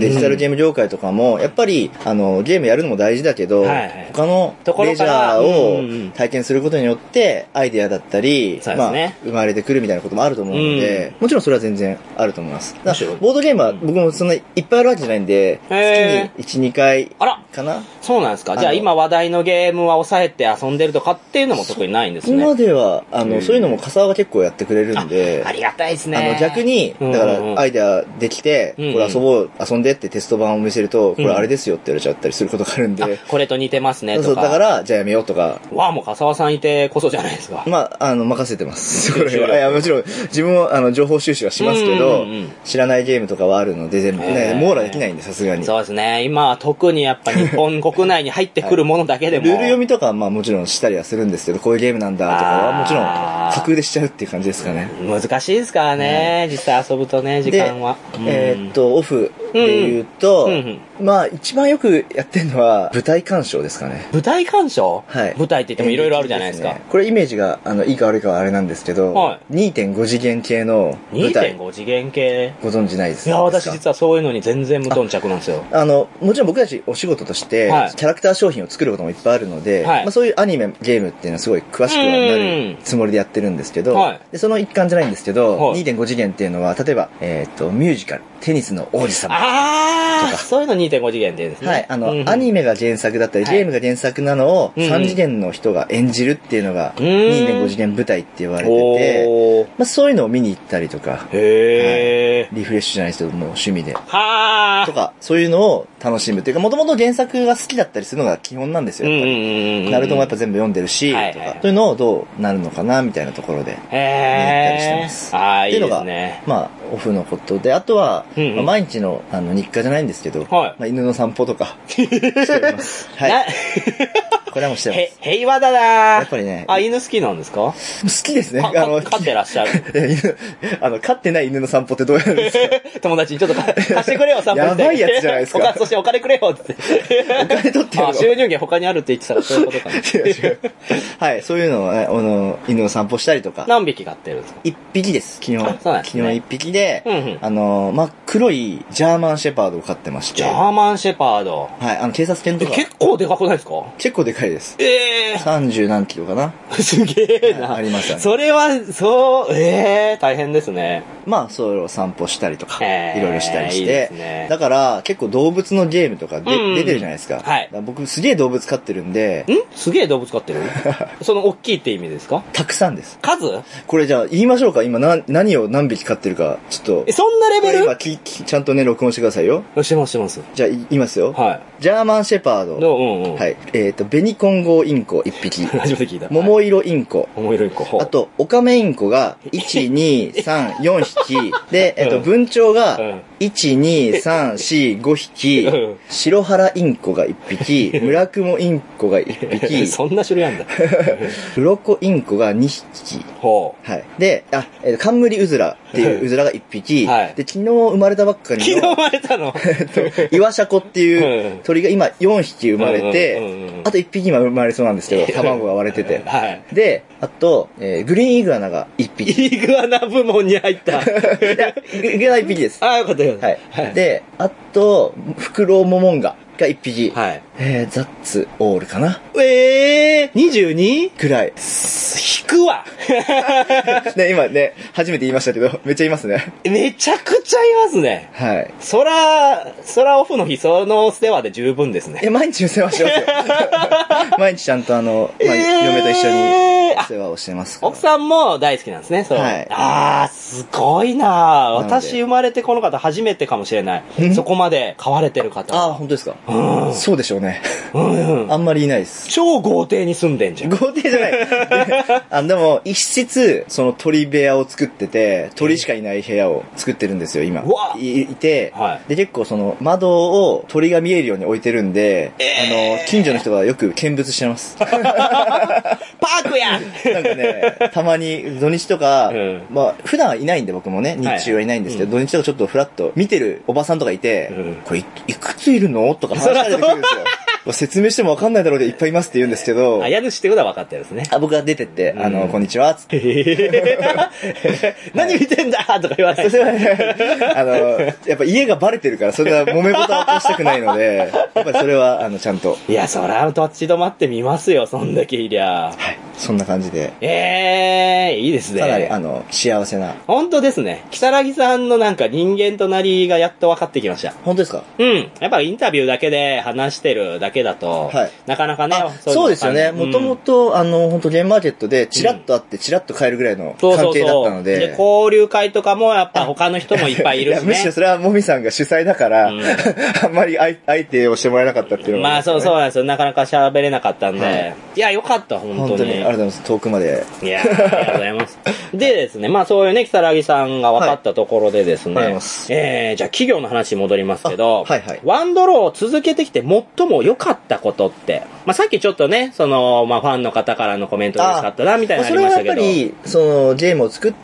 デジタルゲーム業界とかも、やっぱり、ゲームやるのも大事だけど、他のレジャーを体験することによって、アイデアだったり、まあ、生まれてくるみたいなこともあると思うので、もちろんそれは全然あると思います。ボードゲームは僕もそんなにいっぱいあるわけじゃないんで、月に1、2回かな。 そうなんですか。じゃあ今話題のゲームは抑えて遊んでるとかっていうのも特にないんですね。 今では、そういうのも笠原が結構やってくれるんで、 ありがたいですね。 逆に、だからアイデアできて、これ遊んでってテスト版を見せると、これあれですよって言われちゃったりすることがあるんで。 これと似てますねとか。 そう、だから、じゃあやめようとか。 もう笠原さんいてこそじゃないですか。 まあ、任せてます。これは。いや、もちろん、自分も情報収集はしますけど、知らないゲームとかはあるので、全部ね、網羅できないんで、さすがに。 そうですね。今は特にやっぱ日本国内に入ってくるものだけでも。 ルール読みとかはまあもちろんしたりはするんですけど、こういうゲームなんだとかはもちろん架空でしちゃうっていう感じですかね。 難しいですからね、実際遊ぶとね、時間は。 オフで言うと、まあ一番よくやってるのは舞台鑑賞ですかね。 舞台鑑賞？ はい。 舞台って言ってもいろいろあるじゃないですか。 これイメージがいいか悪いかはあれなんですけど、2.5 次元系の舞台。 2.5 次元系ご存知ないですか？ いや、私実はそういうのに全然無頓着なんですよ。 もちろん僕たちお仕事として、キャラクター商品を作ることもいっぱいあるので、まあそういうアニメ、ゲームっていうのはすごい詳しくはなるつもりでやってるんですけど、でその一環じゃないんですけど、2.5 次元っていうのは、例えば、ミュージカル、テニスの王子様とか。 そういうの2.5次元って言うんですね。 はい。アニメが原作だったり、ゲームが原作なのを3次元の人が演じるっていうのが 2.5 次元舞台って言われてて、まあそういうのを見に行ったりとか、リフレッシュじゃないですけど、もう趣味で。とか、そういうのを楽しむっていうか、もともと原作が好きだったりするのが基本なんですよ、やっぱり。ナルトもやっぱ全部読んでるし、とか、そういうのをどうなるのかな、みたいなところで、見に行ったりしてます。っていうのが、まあ、オフのことで、あとは、毎日の日課じゃないんですけど、犬の散歩とか、しております。はい。これはもうしてます。 平和だなやっぱりね。 犬好きなんですか？ 好きですね。 飼ってらっしゃる。 飼ってない犬の散歩ってどうやるんですか？ 友達にちょっと貸してくれよ、散歩して。 やばいやつじゃないですか。 そしてお金くれよって。 お金取ってるの？ 収入源他にあるって言ってたらそういうことかな。 違う。はい、そういうのを、犬の散歩したりとか。 何匹飼ってるんですか ？1匹です、昨日。 昨日1匹で、真っ黒いジャーマンシェパードを飼ってまして。 ジャーマンシェパード。 はい、警察犬とか。 結構でかくないですか？ 結構でかいです。30何キロかな。 すげえな。 ありましたね。 それは、大変ですね。 まあ、それを散歩したりとか、いろいろしたりして。だから、結構動物のゲームとか出てるじゃないですか。はい。僕すげえ動物飼ってるんで。 すげえ動物飼ってる？その大きいって意味ですか？ たくさんです。 数？ これじゃあ言いましょうか。今何を何匹飼ってるか、ちょっと。 そんなレベル？ 今ちゃんとね、録音してくださいよ。 してます。 じゃあ言いますよ。 はい。 ジャーマンシェパード。はい。ベニコンゴインコ1匹。 初めて聞いた。 桃色インコ。あと、オカメインコが、1、2、3、4匹。で、文鳥が、1、2、3、4、5匹。白原インコが1匹。村雲インコが1匹。 そんな種類あんだ。 鱗インコが2匹。はい。で、冠うずらっていううずらが1匹。で、昨日生まれたばっかりの。 昨日生まれたの？ 岩シャコっていう鳥が今4匹生まれて、あと1匹今生まれそうなんですけど、卵が割れてて。で、あと、グリーンイグアナが1匹。 イグアナ部門に入った。 イグアナ1匹です。 よかったよ。 はい。で、あと、フクロウモモンガが1匹。はい。ザッツオールかな。 22? くらい。 引くわ。 ね、今ね、初めて言いましたけど、めっちゃ言いますね。 めちゃくちゃ言いますね。 はい。 そらオフの日、その世話で十分ですね。 毎日世話しますよ。毎日ちゃんと嫁と一緒に世話をしてますから。 奥さんも大好きなんですね、はい。すごいな私生まれてこの方初めてかもしれない。そこまで飼われてる方。 本当ですか？そうでしょうね。あんまりいないです。 超豪邸に住んでんじゃん。 豪邸じゃない。でも、一室、その鳥部屋を作ってて、鳥しかいない部屋を作ってるんですよ、今。いて、で、結構その窓を鳥が見えるように置いてるんで、近所の人がよく見物してます。パークやなんかね、たまに土日とか、まあ、普段はいないんで僕もね、日中はいないんですけど、土日とかちょっとフラッと見てるおばさんとかいて、これいくついるのとか話しかけてくるんですよ。 説明しても分かんないだろうでいっぱいいますって言うんですけど。 家主ってことは分かってるんですね。 僕が出てって、こんにちは、つって。 何見てんだとか言わない。 それはね、やっぱ家がバレてるから、それは揉め事は起こしたくないので、やっぱりそれは、ちゃんと。 いや、そら、立ち止まってみますよ、そんだけいりゃ。 はい。そんな感じで。 いいですね。 かなり、幸せな。 本当ですね。木更木さんのなんか人間となりがやっと分かってきました。 本当ですか？ うん。やっぱインタビューだけで話してるだけだと、はい、なかなかね、 そうですよね。もともと、本当ゲームマーケットでチラッと会ってチラッと帰るぐらいの関係だったので。 で、交流会とかもやっぱ他の人もいっぱいいるしね。 むしろそれはもみさんが主催だから、あんまり相手をしてもらえなかったっていうのが、 まあそうなんですよ。なかなか喋れなかったんで。いや、よかった、本当に。 本当に。ありがとうございます。遠くまで。 いや、ありがとうございます。でですね、まあそういうね、木更木さんが分かったところでですね、じゃあ企業の話に戻りますけど、ワンドローを続けてきて最も良かったことって、まあさっきちょっとね、ファンの方からのコメント嬉しかったな、みたいなのありましたけど。 それはやっぱり、ゲームを作って、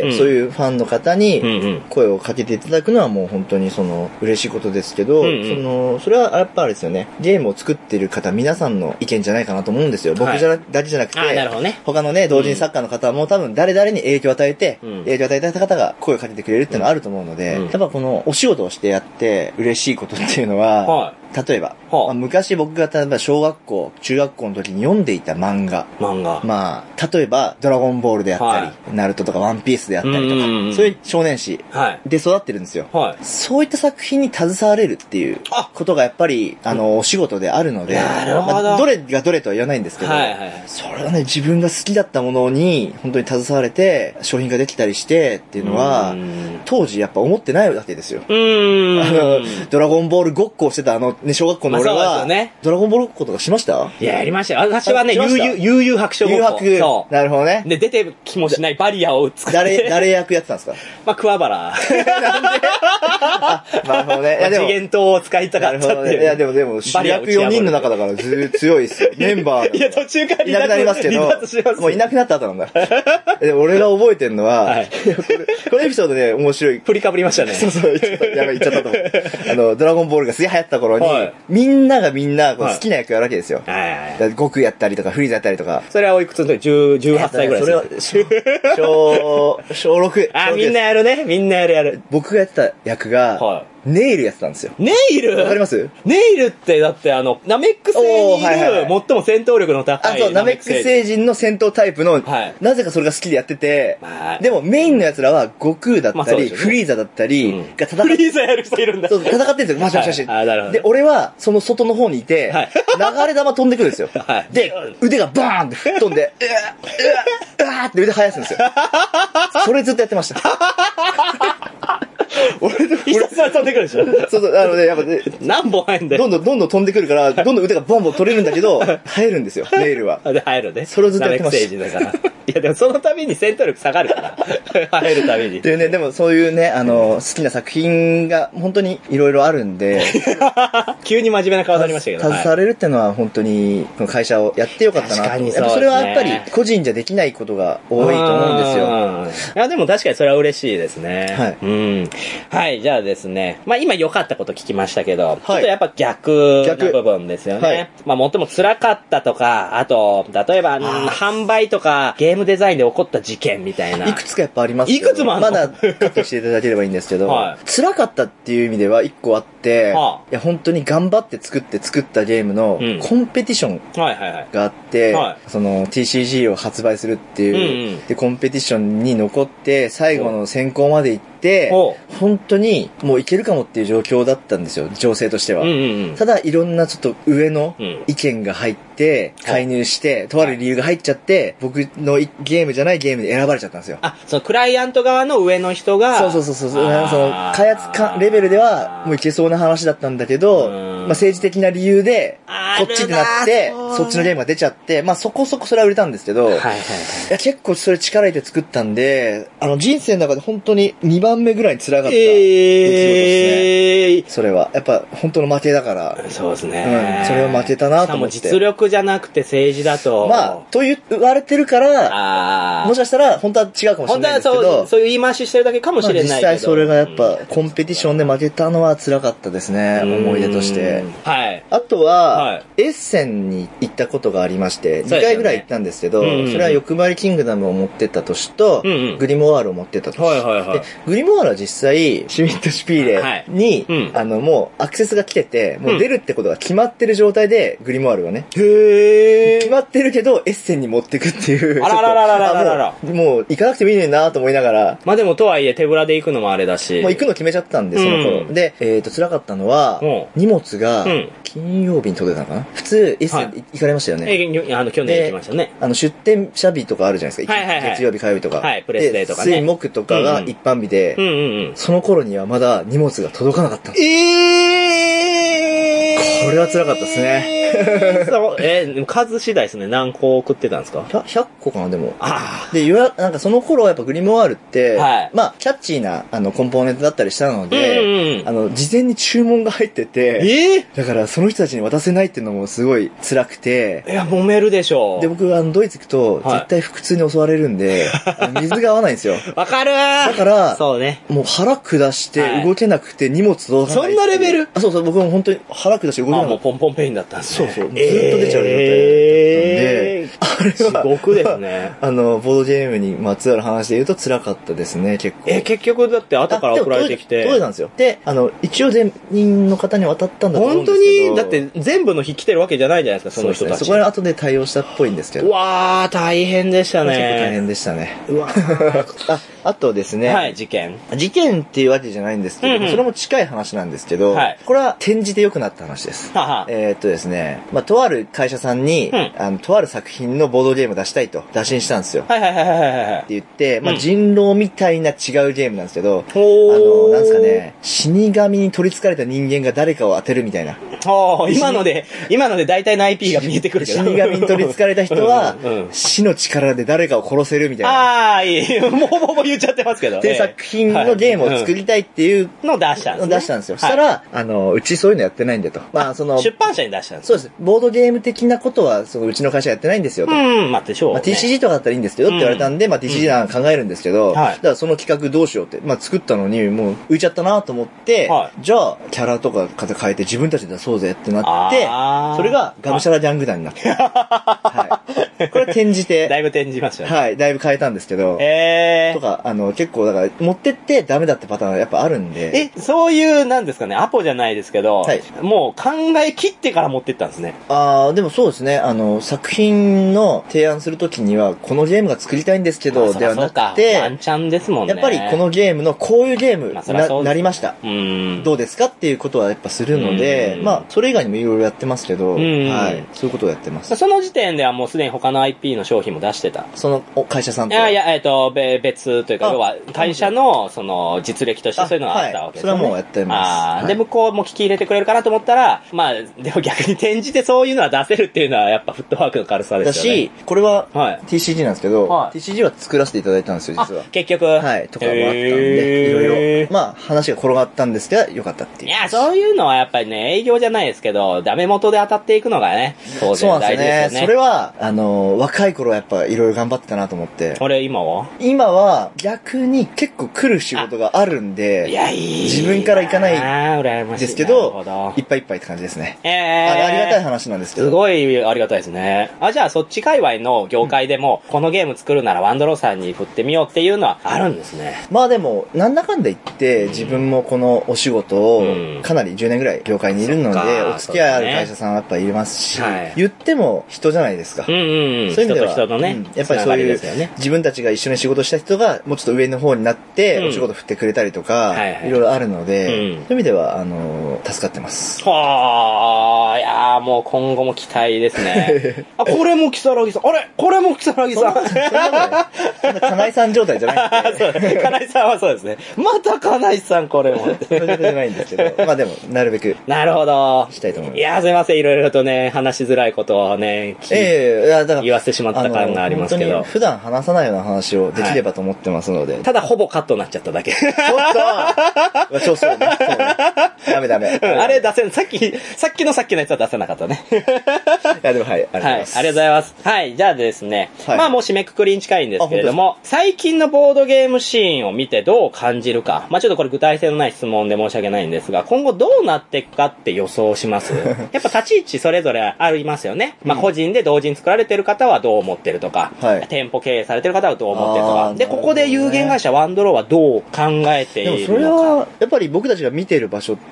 そういうファンの方に声をかけていただくのはもう本当に嬉しいことですけど、それはやっぱあれですよね、ゲームを作ってる方、皆さんの意見じゃないかなと思うんですよ。僕だけじゃなくて、他のね、同人作家の方も多分誰々に影響を与えて、影響を与えた方が声をかけてくれるっていうのはあると思うので、やっぱこのお仕事をしてやって嬉しいことっていうのは、例えば、昔僕が例えば小学校、中学校の時に読んでいた漫画。まあ、例えば、ドラゴンボールであったり、ナルトとかワンピースであったりとか、そういう少年誌で育ってるんですよ。そういった作品に携われるっていうことがやっぱり、お仕事であるので、どれがどれとは言わないんですけど、それはね、自分が好きだったものに本当に携われて、商品ができたりしてっていうのは、当時やっぱ思ってないわけですよ。ドラゴンボールごっこをしてた小学校の俺は、ドラゴンボールごっことかしました？ いや、やりましたよ。私はね、悠々白書ごっこ。 そう。なるほどね。 で、出てきもしないバリアを作って。 誰役やってたんですか？ まあ、桑原。 なるほどね。 次元刀を使いたかったっていう。 いや、でも、主役4人の中だから強いっすよ。メンバー。 いや、途中からいなくなりますけど、もういなくなった後なんだ。俺が覚えてるのは、このエピソードで面白い。 振りかぶりましたね。 そう、やばい、言っちゃったと思う。ドラゴンボールがすげえ流行った頃に、みんなが好きな役やるわけですよ。悟空やったりとか、フリーザやったりとか。 それはおいくつの時18歳ぐらいですそれは、小6。 みんなやるね。みんなやる。 僕がやってた役が、ネイルやってたんですよ。 ネイル？ わかります？ ネイルって、だってナメック星にいる、最も戦闘力の高い。 そう、ナメック星人の戦闘タイプの、なぜかそれが好きでやってて、でもメインの奴らは、悟空だったり、フリーザだったり、が戦って、 フリーザやる人いるんだ。 そう、戦ってるんですよ。マシマシマシ。で、俺は、その外の方にいて、流れ玉飛んでくるんですよ。で、腕がバーンって吹っ飛んで、うわーって腕生やすんですよ。それずっとやってました。 俺でひたすら飛んでくるでしょ。 そう、やっぱね、 何本入るんだよ。 どんどん飛んでくるから、どんどん腕がボンボン取れるんだけど、生えるんですよ、ネイルは。 で、生えるね。 それをずっとやってました。 だから。いや、でもその度に戦闘力下がるから。生えるたびに。 でね、でもそういうね、好きな作品が本当にいろいろあるんで。 急に真面目な顔になりましたけど。 携われるっていうのは本当に、この会社をやってよかったなと。 確かにそうですね。それはやっぱり個人じゃできないことが多いと思うんですよ。 いや、でも確かにそれは嬉しいですね。はい、じゃあですね。まあ今良かったこと聞きましたけど、ちょっとやっぱ逆な部分ですよね。まあ最も辛かったとか、あと、例えば、販売とか、ゲームデザインで起こった事件みたいな。 いくつかやっぱありますいくつもあるの？ まだカットしていただければいいんですけど、辛かったっていう意味では一個あって、いや本当に頑張って作ったゲームのコンペティションがあって、その TCG を発売するっていう、で、コンペティションに残って、最後の選考まで行って、本当にもういけるかもっていう状況だったんですよ、情勢としては。ただいろんなちょっと上の意見が入って、介入して、とある理由が入っちゃって、僕のゲームじゃないゲームで選ばれちゃったんですよ。 そのクライアント側の上の人が。 そう。その開発レベルではもういけそうな話だったんだけど、まあ政治的な理由で、こっちってなって、 そっちのゲームが出ちゃって、まあそこそこそれは売れたんですけど、いや結構それ力入れて作ったんで、人生の中で本当に2番目ぐらいに辛かった出来事ですね。それは。やっぱ本当の負けだから。 そうですね。 それは負けたなと思って。 しかも実力じゃなくて政治だと。 まあ、と言われてるから、もしかしたら本当は違うかもしれないですけど。 本当はそういう言い回ししてるだけかもしれないけど。 実際それがやっぱコンペティションで負けたのは辛かったですね。思い出として。 はい。 あとは、エッセンに行ったことがありまして、2回ぐらい行ったんですけど、それは欲張りキングダムを持ってった年と、グリモワールを持ってった年。で、グリモワールは実際、シュミット・シュピーレに、もうアクセスが来てて、もう出るってことが決まってる状態で、グリモワールはね。決まってるけど、エッセンに持ってくっていう。 あららららららら。 もう行かなくてもいいねんなと思いながら。 まあでもとはいえ手ぶらで行くのもあれだし。 もう行くの決めちゃったんで、その頃。で、辛かったのは、荷物が、金曜日に届いたのかな普通、エッセン行かれましたよね。 去年行きましたね。 出店者日とかあるじゃないですか。月曜日、火曜日とか。 プレスデーとかね。 水木とかが一般日で、その頃にはまだ荷物が届かなかったんです。これは辛かったですね。 数次第ですね。何個送ってたんですか ?100 個かな、でも。で、なんかその頃はやっぱグリモワールって、まあ、キャッチーなコンポーネントだったりしたので、事前に注文が入ってて、だからその人たちに渡せないっていうのもすごい辛くて。 いや、揉めるでしょ。 で、僕ドイツ行くと、絶対腹痛に襲われるんで、水が合わないんですよ。 わかるー。 だから、 そうね。 もう腹下して動けなくて荷物届かない。 そんなレベル？ そうそう、僕も本当に腹下して動けなくて。 もうポンポンペインだったんですね。 そうそう。ずっと出ちゃう状態だったんで、あれは、 地獄ですね。 ボードゲームにまつわる話で言うと辛かったですね、結構。 結局だって後から送られてきて。 そうなんですよ。で、一応全員の方に渡ったんだと思うんですけど。 本当にだって全部の日来てるわけじゃないじゃないですか、その人たち。 そこは後で対応したっぽいんですけど。 うわー、大変でしたね。 結構大変でしたね。 うわあとですね。 はい、事件っていうわけじゃないんですけど、それも近い話なんですけど、これは展示で良くなった話です。ですね、まあ、とある会社さんに、とある作品のボードゲームを出したいと打診したんですよ。って言って、まあ、人狼みたいな違うゲームなんですけど、なんですかね、死神に取り憑かれた人間が誰かを当てるみたいな。 今ので大体の IP が見えてくるけど。 死神に取り憑かれた人は、死の力で誰かを殺せるみたいな。 いい。もう言っちゃってますけど。 っていう作品のゲームを作りたいっていうのを出したんですよ。そしたら、うちそういうのやってないんでと。まあ、 出版社に出したんです。 そうです。ボードゲーム的なことは、うちの会社やってないんですよと。 まあ、でしょう。 TCG とかだったらいいんですけどって言われたんで、まあ TCG なんか考えるんですけど、だからその企画どうしようって、まあ作ったのにもう浮いちゃったなと思って、じゃあキャラとか変えて自分たちで出そうぜってなって、それがガムシャラジャング団になって。これ転じて。 だいぶ転じましたね。 はい、だいぶ変えたんですけど、とか、結構だから持ってってダメだってパターンはやっぱあるんで。 そういう、なんですかね、アポじゃないですけど、もう考え切ってから持ってったんですね。 でもそうですね、作品の提案するときには、このゲームが作りたいんですけど、ではなくて、 ワンチャンですもんね。 やっぱりこのゲームのこういうゲームなりました。どうですかっていうことはやっぱするので、まあ、それ以外にもいろいろやってますけど、はい、そういうことをやってます。 その時点ではもうすでに他の IP の商品も出してた。 その会社さんと。 いや、別というか、要は会社のその実績としてそういうのがあったわけですね。 それはもうやってます。 で、向こうも聞き入れてくれるかなと思ったら、まあ、でも逆に転じてそういうのは出せるっていうのはやっぱフットワークの軽さですよね。 だし、これは TCG なんですけど、TCG は作らせていただいたんですよ、実は。 結局。 はい、とかもあったんで、いろいろ、まあ話が転がったんですけど、よかったっていう。 いや、そういうのはやっぱりね、営業じゃないですけど、ダメ元で当たっていくのがね、当然大事ですよね。 それは、若い頃はやっぱいろいろ頑張ってたなと思って。今は逆に結構来る仕事があるんで、自分から行かないですけど、いっぱいいっぱいって感じですね。ありがたい話なんですけど。 すごいありがたいですね。じゃあそっち界隈の業界でも、このゲーム作るならワンドローさんに振ってみようっていうのはあるんですね。 まあでも、なんだかんだ言って、自分もこのお仕事をかなり10年ぐらい業界にいるので、お付き合いある会社さんはやっぱいますし、言っても人じゃないですか。そういう意味では、やっぱりそういう自分たちが一緒に仕事した人がもうちょっと上の方になってお仕事振ってくれたりとか、いろいろあるので、そういう意味では、助かってます。 いややーもう今後も期待ですね。あ、これも木更木さん。あれこれも木更木さん。 金井さん状態じゃないんで。 そう金井さんはそうですね。また金井さんこれも。 そういうことじゃないんですけど。まあでも、なるべく。 なるほど。 したいと思います。 いや、すいません。いろいろとね、話しづらいことをね、言わせてしまった感がありますけど。 普段話さないような話をできればと思ってますので。 ただほぼカットになっちゃっただけ。ちょっとそうそうね。ダメダメ。 あれ出せん、さっきのやつは出せなかったね。 いやでもはい、ありがとうございます。 ありがとうございます。はい、じゃあですね。まあもう締めくくりに近いんですけれども、最近のボードゲームシーンを見てどう感じるか。まあちょっとこれ具体性のない質問で申し訳ないんですが、今後どうなっていくかって予想します？やっぱ立ち位置それぞれありますよね。まあ個人で同時に作られてる方はどう思ってるとか、店舗経営されてる方はどう思ってるとか。で、ここで有限会社ワンドローはどう考えているのか。 でもそれは、やっぱり僕たちが見てる場所って、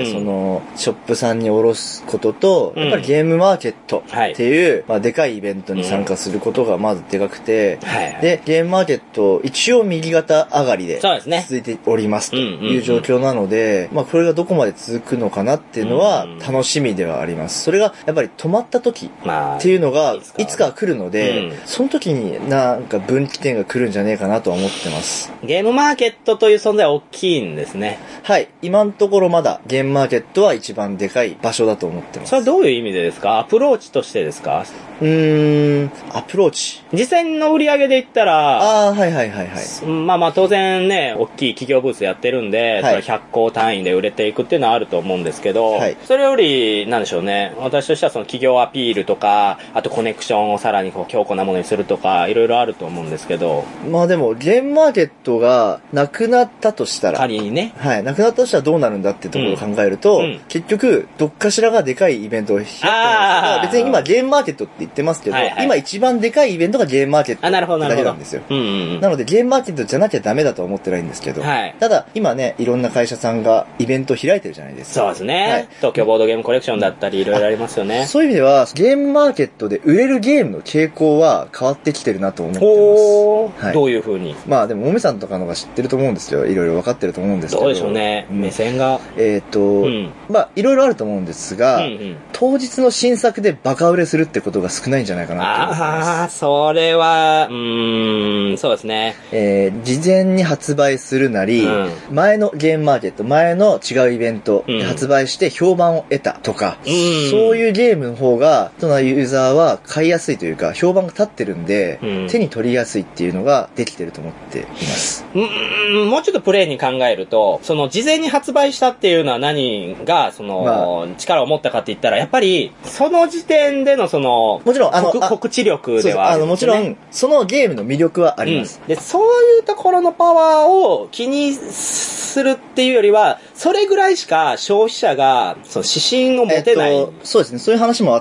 その、ショップさんに卸すことと、やっぱりゲームマーケットっていう、まあでかいイベントに参加することがまずでかくて、で、ゲームマーケット、一応右肩上がりで続いておりますという状況なので、まあこれがどこまで続くのかなっていうのは楽しみではあります。それがやっぱり止まった時っていうのがいつか来るので、その時になんか分岐点が来るんじゃねえかなとは思ってます。 ゲームマーケットという存在は大きいんですね。 はい。今のところまだゲームマーケットは一番でかい場所だと思ってます。 それはどういう意味でですか？アプローチとしてですか？ アプローチ。 実際の売り上げで言ったら、 はいはいはいはい。 まあまあ当然ね、大きい企業ブースやってるんで、はい、100個単位で売れていくっていうのはあると思うんですけど、はい、それより、なんでしょうね、私としてはその企業アピールとか、あとコネクションをさらにこう強固なものにするとか、いろいろあると思うんですけど。 まあでも、ゲームマーケットがなくなったとしたら、 仮にね。 はい、なくなったとしたらどうなるんだってところを考えると、結局、どっかしらがでかいイベントを開くじゃないですか。別に今ゲームマーケットって言ってますけど、はいはい、今一番でかいイベントがゲームマーケットだけなんですよ。なのでゲームマーケットじゃなきゃダメだとは思ってないんですけど、はい、ただ今ね、いろんな会社さんがイベントを開いてるじゃないですか。 そうですね。はい、東京ボードゲームコレクションだったりいろいろありますよね。 そういう意味では、ゲームマーケットで売れるゲームの傾向は変わってきてるなと思ってます。 はい、どういう風に？ まあでも、もめさんとかのが知ってると思うんですよ。いろいろ分かってると思うんですけど。 どうでしょうね。目線が。 まあいろいろあると思うんですが、当日の新作でバカ売れするってことが少ないんじゃないかなと思ってます。 ああ、それは、そうですね。 事前に発売するなり、前のゲームマーケット、前の違うイベントで発売して評判を得たとか、そういうゲームの方が、人のユーザーは買いやすいというか、評判が立ってるんで、手に取りやすいっていうのができてると思っています。 もうちょっとプレイに考えると、その事前に発売したっていうのは何が、その、力を持ったかって言ったら、やっぱり、その時点でのその、 もちろん、 告知力ではあるんですね。 もちろん、そのゲームの魅力はあります。 で、そういうところのパワーを気にするっていうよりは、それぐらいしか消費者が、その指針を持てない。 そうですね。そういう話もあって、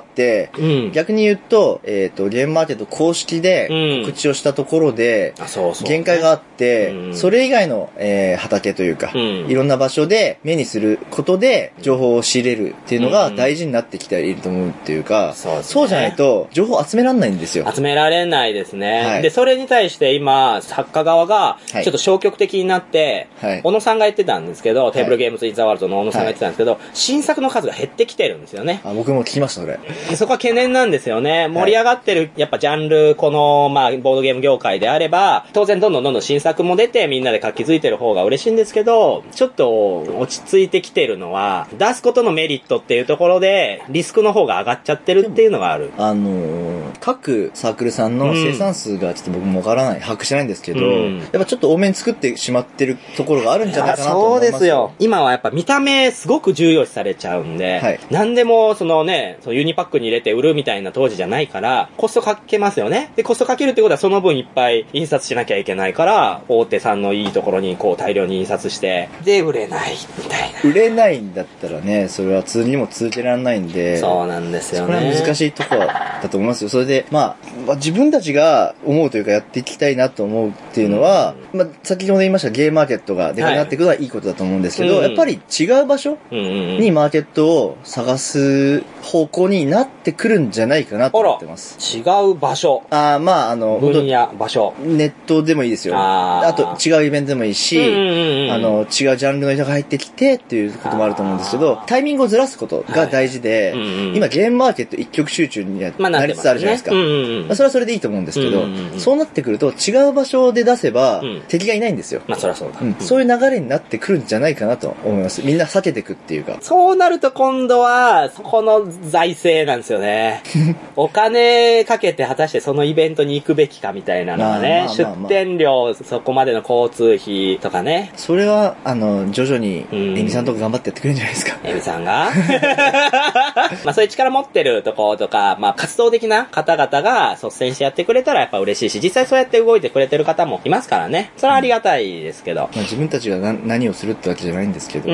逆に言うと、ゲームマーケット公式で告知をしたところで、限界があって、それ以外の、畑というか、いろんな場所で目にすることで情報を仕入れるっていうのが大事になってきていると思うっていうか、そうじゃないと情報集められないんですよ。 集められないですね。で、それに対して今、作家側がちょっと消極的になって、小野さんが言ってたんですけど、テーブルゲームズ・イン・ザ・ワールドの小野さんが言ってたんですけど、新作の数が減ってきてるんですよね。 僕も聞きました、それ。 そこは懸念なんですよね。盛り上がってる、やっぱジャンル、この、まあ、ボードゲーム業界であれば、当然どんどん新作も出て、みんなで活気づいてる方が嬉しいんですけど、ちょっと落ち着いてきてるのは、出すことのメリットっていうところで、リスクの方が上がっちゃってるっていうのがある。 各サークルさんの生産数がちょっと僕もわからない、把握してないんですけど、やっぱちょっと多めに作ってしまってるところがあるんじゃないかなと思います。 そうですよ。今はやっぱ見た目すごく重要視されちゃうんで、何でもそのね、ユニパックに入れて売るみたいな当時じゃないから、コストかけますよね。で、コストかけるってことはその分いっぱい印刷しなきゃいけないから、大手さんのいいところにこう大量に印刷して、で、売れないみたいな。 売れないんだったらね、それは通にも続けられないんで、 そうなんですよね。 それは難しいとこはだと思いますよ。それで、自分たちが思うというかやっていきたいなと思うっていうのは、先ほど言いましたゲームマーケットがでかくなっていくのはいいことだと思うんですけど、やっぱり違う場所にマーケットを探す方向になってくるんじゃないかなと思ってます。 違う場所。 分野、場所。 ネットでもいいですよ。あと違うイベントでもいいし、違うジャンルの人が入ってきてっていうこともあると思うんですけど、タイミングをずらすことが大事で、今ゲームマーケット一極集中になりつつあるじゃないですか。それはそれでいいと思うんですけど、そうなってくると違う場所で出せば敵がいないんですよ。 そりゃそうだ。 そういう流れになってくるんじゃないかなと思います。みんな避けていくっていうか。 そうなると今度は、そこの財政なんですよね。お金かけて果たしてそのイベントに行くべきかみたいなのはね、出店料、そこまでの交通費とかね。 それは、徐々に、エミさんとか頑張ってやってくれるんじゃないですか。 エミさんがそういう力持ってるとことか、活動的な方々が率先してやってくれたらやっぱ嬉しいし、実際そうやって動いてくれてる方もいますからね。それはありがたいですけど。 自分たちが何をするってわけじゃないんですけど。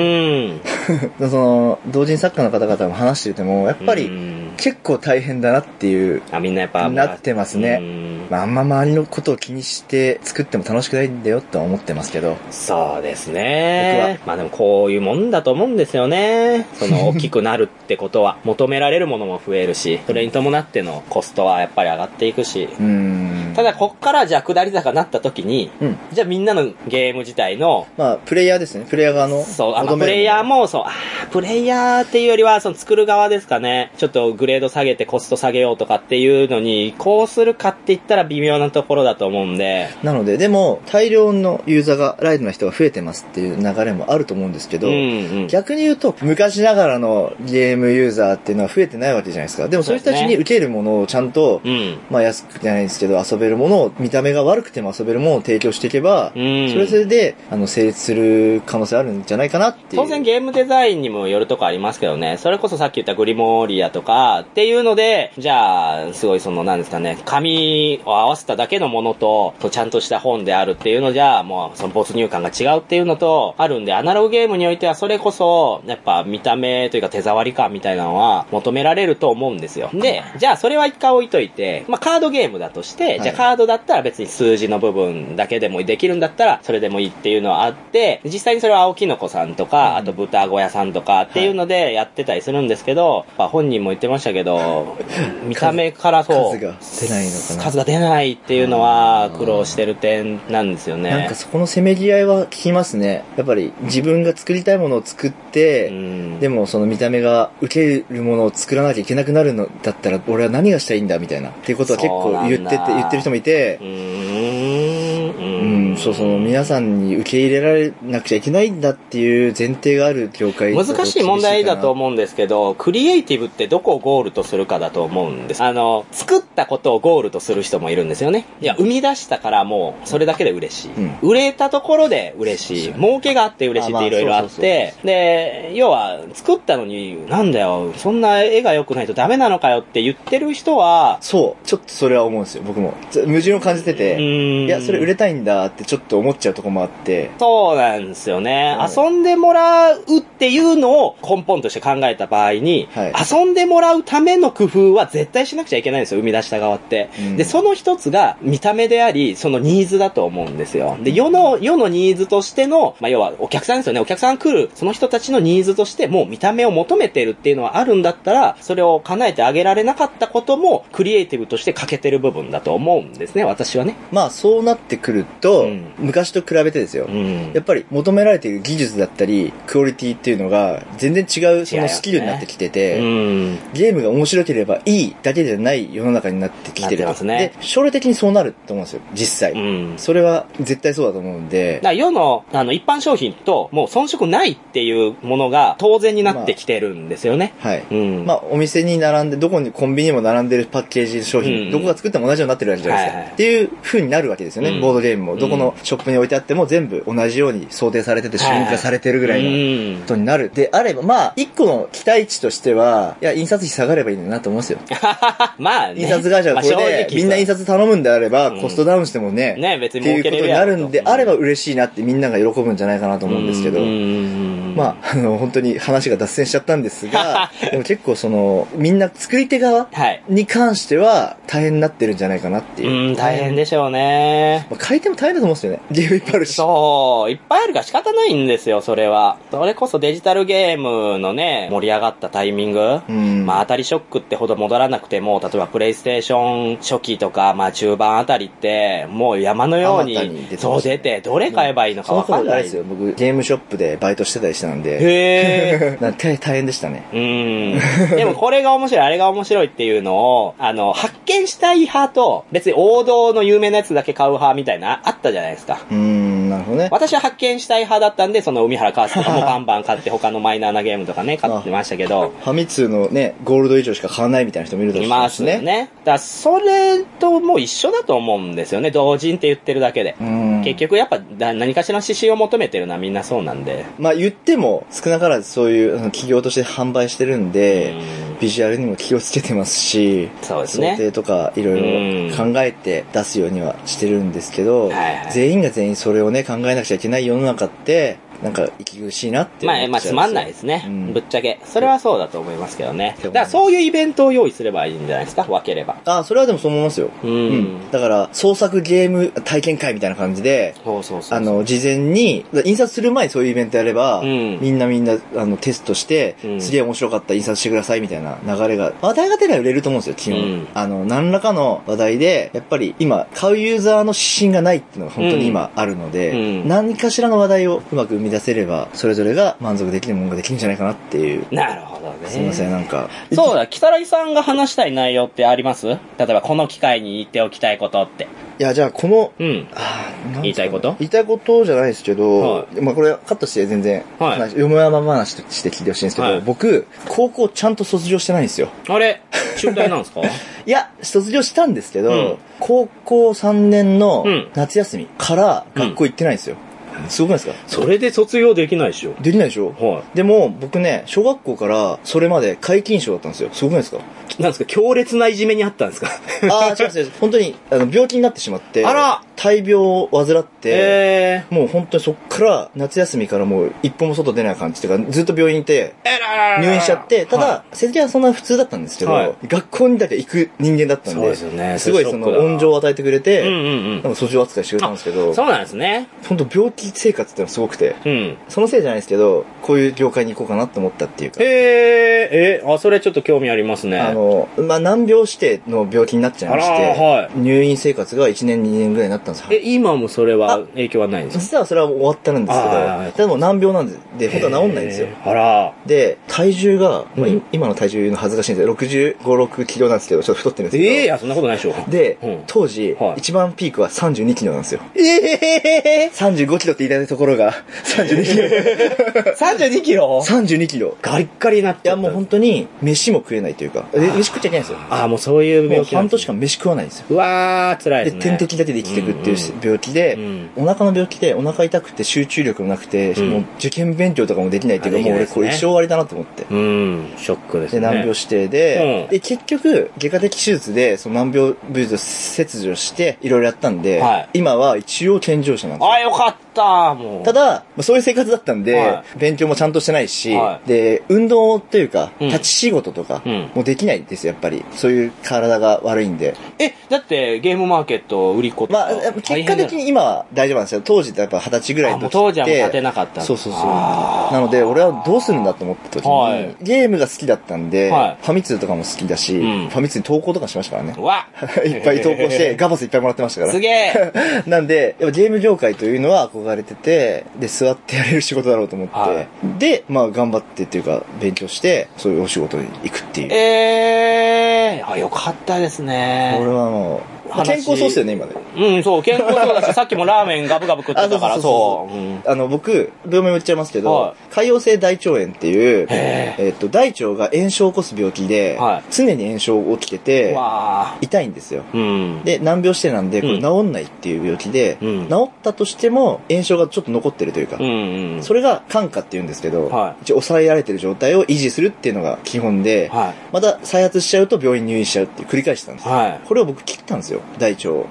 同人作家の方々も話してても、やっぱり、結構大変だなっていう、 みんなやっぱ、 なってますね。あんま周りのことを気にして作っても楽しくないんだよとは思ってますけど。 そうですね。でもこういうもんだと思うんですよね。大きくなるってことは、求められるものも増えるし、それに伴ってのコストはやっぱり上がっていくし。ただこっからじゃあ下り坂になった時に、じゃあみんなのゲーム自体の、 プレイヤーですね。プレイヤー側の。 そう、プレイヤーも、プレイヤーっていうよりは、作る側ですかね。ちょっとグレード下げてコスト下げようとかっていうのに、こうするかって言ったら微妙なところだと思うんで。 なので、でも、大量のユーザーが、ライトな人が増えてますっていう流れもあると思うんですけど、逆に言うと、昔ながらのゲームユーザーっていうのは増えてないわけじゃないですか。でもそういう人たちに受けるものをちゃんと、安くじゃないですけど、遊べるものを、見た目が悪くても遊べるものを提供していけば、それで、成立する可能性あるんじゃないかなっていう。 当然ゲームデザインにもよるとこありますけどね、それこそさっき言ったグリモーリアとかっていうので、じゃあ、すごいなんですかね、紙を合わせただけのものと、ちゃんとした本であるっていうのじゃ、もう没入感が違うっていうのと、あるんで、アナログゲームにおいてはそれこそ、やっぱ見た目というか手触り感みたいなのは求められると思うんですよ。で、じゃあそれは一回置いといて、カードゲームだとして、じゃあカードだったら別に数字の部分だけでもできるんだったら、それでもいいっていうのはあって、実際にそれは青木の子さんとか、あと豚小屋さんとかっていうのでやってたりするんですけど、本人も言ってましたけど、見た目から数が出ないのかな。 数が出ないっていうのは苦労してる点なんですよね。 なんかそこのせめぎ合いは聞きますね。やっぱり自分が作りたいものを作って、でもその見た目が受けるものを作らなきゃいけなくなるのだったら俺は何がしたいんだみたいなっていうことは結構言ってる人もいて、皆さんに受け入れられなくちゃいけないんだっていう前提がある業界。 難しい問題だと思うんですけど、クリエイティブってどこをゴールとするかだと思うんです。作ったことをゴールとする人もいるんですよね。いや、生み出したからもうそれだけで嬉しい。売れたところで嬉しい。儲けがあって嬉しいっていろいろあって、で、要は作ったのになんだよ、そんな絵が良くないとダメなのかよって言ってる人は、 そう、ちょっとそれは思うんですよ、僕も。矛盾を感じてて、いや、それ売れたいんだってちょっと思っちゃうとこもあって。 そうなんですよね。遊んでもらうっていうのを根本として考えた場合に、遊んでもらうための工夫は絶対しなくちゃいけないんですよ、生み出した側って。で、その一つが見た目であり、そのニーズだと思うんですよ。で、世のニーズとしての、要はお客さんですよね。お客さん来る、その人たちのニーズとしてもう見た目を求めてるっていうのはあるんだったら、それを叶えてあげられなかったことも、クリエイティブとして欠けてる部分だと思うんですね、私はね。 そうなってくると、昔と比べてですよ。やっぱり求められている技術だったり、クオリティっていうのが全然違うそのスキルになってきてて、ゲームが面白ければいいだけじゃない世の中になってきてる。で、将来的にそうなると思うんですよ、実際。それは絶対そうだと思うんで。 だから世の、一般商品ともう遜色ないっていうものが当然になってきてるんですよね。 お店に並んで、どこにコンビニにも並んでるパッケージ商品、どこが作っても同じようになってるわけじゃないですか。っていう風になるわけですよね、ボードゲームも。どこのショップに置いてあっても全部同じように想定されてて、瞬化されてるぐらいのことになる。であれば、一個の期待値としては、いや、印刷費下がればいいんだなと思うんですよ。印刷会社がこれで、みんな印刷頼むんであれば、コストダウンしてもね、 別にっていうことになるんであれば嬉しいなってみんなが喜ぶんじゃないかなと思うんですけど。 まあ、本当に話が脱線しちゃったんですが、でも結構みんな作り手側に関しては大変になってるんじゃないかなっていう。 大変でしょうね。 まあ、書いても大変だと思うんですよね。ゲームいっぱいあるし。 そう、いっぱいあるから仕方ないんですよ、それは。それこそデジタルゲームのね、盛り上がったタイミング、まあ当たりショックってほど戻らなくても、例えばプレイステーション初期とか、まあ中盤あたりって、もう山のように、そう出て、どれ買えばいいのか分かんない。 ですよ。僕、ゲームショップでバイトしてたりしたんで。 へー。大変でしたね。 でもこれが面白い、あれが面白いっていうのを、発見したい派と、別に王道の有名なやつだけ買う派みたいな、あったじゃないですか。 なるほどね。 私は発見したい派だったんで、海原カースとかもバンバン買って他のマイナーなゲームとかね、買ってましたけど。 ファミ通のね、ゴールド以上しか買わないみたいな人もいると思うんですね。いますね。 だからそれともう一緒だと思うんですよね、同人って言ってるだけで。結局やっぱ何かしらの指針を求めてるのはみんなそうなんで。 まあ言っても少なからずそういう企業として販売してるんで、ビジュアルにも気をつけてますし、 そうですね。 想定とかいろいろ考えて出すようにはしてるんですけど、全員が全員それをね考えなくちゃいけない世の中って、なんか息苦しいなって思っちゃうんですよ。 まあつまんないですね、ぶっちゃけ。それはそうだと思いますけどね。だからそういうイベントを用意すればいいんじゃないですか、分ければ。 それはでもそう思いますよ。だから創作ゲーム体験会みたいな感じで、事前に印刷する前にそういうイベントやれば、みんなテストして、すげえ面白かった印刷してくださいみたいな流れが、話題が出れば売れると思うんですよ、基本。何らかの話題で、やっぱり今買うユーザーの指針がないっていうのが本当に今あるので、何かしらの話題をうまく生み出せれば、それぞれが満足できるものができるんじゃないかなっていう。 なるほどね。 すいません、なんか。 そうだ、木更木さんが話したい内容ってあります？例えばこの機会に言っておきたいことって。 いや、じゃあこの、 言いたいことじゃないですけど、まあこれカットして全然、よもやま話として聞いてほしいんですけど、僕、高校ちゃんと卒業してないんですよ。 あれ中退なんですか？ いや、卒業したんですけど、高校3年の夏休みから学校行ってないんですよ。すごくないですか？ それで卒業できないでしょ？ できないでしょ？でも、僕ね、小学校からそれまで皆勤賞だったんですよ。すごくないですか？ なんですか、強烈ないじめにあったんですか？ 違う。本当に、病気になってしまって、大病を患って、もう本当にそっから、夏休みからもう一歩も外出ない感じっていうか、ずっと病院にいて、入院しちゃって、ただ、成績はそんな普通だったんですけど、学校にだけ行く人間だったんで、すごい恩情を与えてくれて、なんか訴状扱いしてくれたんですけど、 そうなんですね。 本当病気生活ってのはすごくて、そのせいじゃないですけど、こういう業界に行こうかなと思ったっていうか。 それちょっと興味ありますね。 まあ、難病指定の病気になっちゃいまして、入院生活が1年2年ぐらいになったんですよ。 今もそれは影響はないんですか？ 実はそれは終わったんですけど、でも難病なんで、本当は治んないんですよ。で、体重が、今の体重の恥ずかしいんですけど、65、6キロなんですけど、ちょっと太ってるんですけど。 いや、そんなことないでしょ。 で、当時、一番ピークは32キロなんですよ。35キロって言いたいところが、32キロ。 32キロ ?32 キロ。 ガリッガリになって。 いや、もう本当に、飯も食えないというか、飯食っちゃいけないんですよ。 もうそういう病気。 半年間飯食わないんですよ。 うわー、辛いですね。 で、点滴だけで生きていくっていう病気で、お腹の病気で、お腹痛くて集中力もなくて、もう受験勉強とかもできないっていうか、もう俺これ一生終わりだなと思って。 ショックですね。 で、難病指定で、で、結局、外科的手術で、その難病部位を切除して、いろいろやったんで、今は一応健常者なんですよ。 よかった、もう。 ただ、そういう生活だったんで、勉強もちゃんとしてないし、で、運動というか、立ち仕事とか、もうできないですよ、やっぱり。そういう体が悪いんで。 だってゲームマーケット売り子とか。 結果的に今は大丈夫なんですよ。当時ってやっぱ20歳ぐらいの時って。 当時はもう立てなかった。 そう。なので、俺はどうするんだと思った時に、ゲームが好きだったんで、ファミ通とかも好きだし、ファミ通に投稿とかしましたからね。いっぱい投稿して、ガバスいっぱいもらってましたから。 すげえなんで、やっぱゲーム業界というのは憧れてて、で、座ってやれる仕事だろうと思って、で、まあ頑張ってっていうか、勉強して、そういうお仕事に行くっていう。 よかったですね。 これはもう、健康そうっすよね、今で。 そう、健康そうだし、さっきもラーメンガブガブ食ってたから、そう。 僕、病名言っちゃいますけど、潰瘍性大腸炎っていう、大腸が炎症を起こす病気で、常に炎症が起きてて、痛いんですよ。で、難病指定なんで、これ治んないっていう病気で、治ったとしても、炎症がちょっと残ってるというか、それが肝火って言うんですけど、一応抑えられてる状態を維持するっていうのが基本で、また再発しちゃうと病院に入院しちゃうっていう繰り返してたんですよ。これを僕切ったんですよ。大腸を。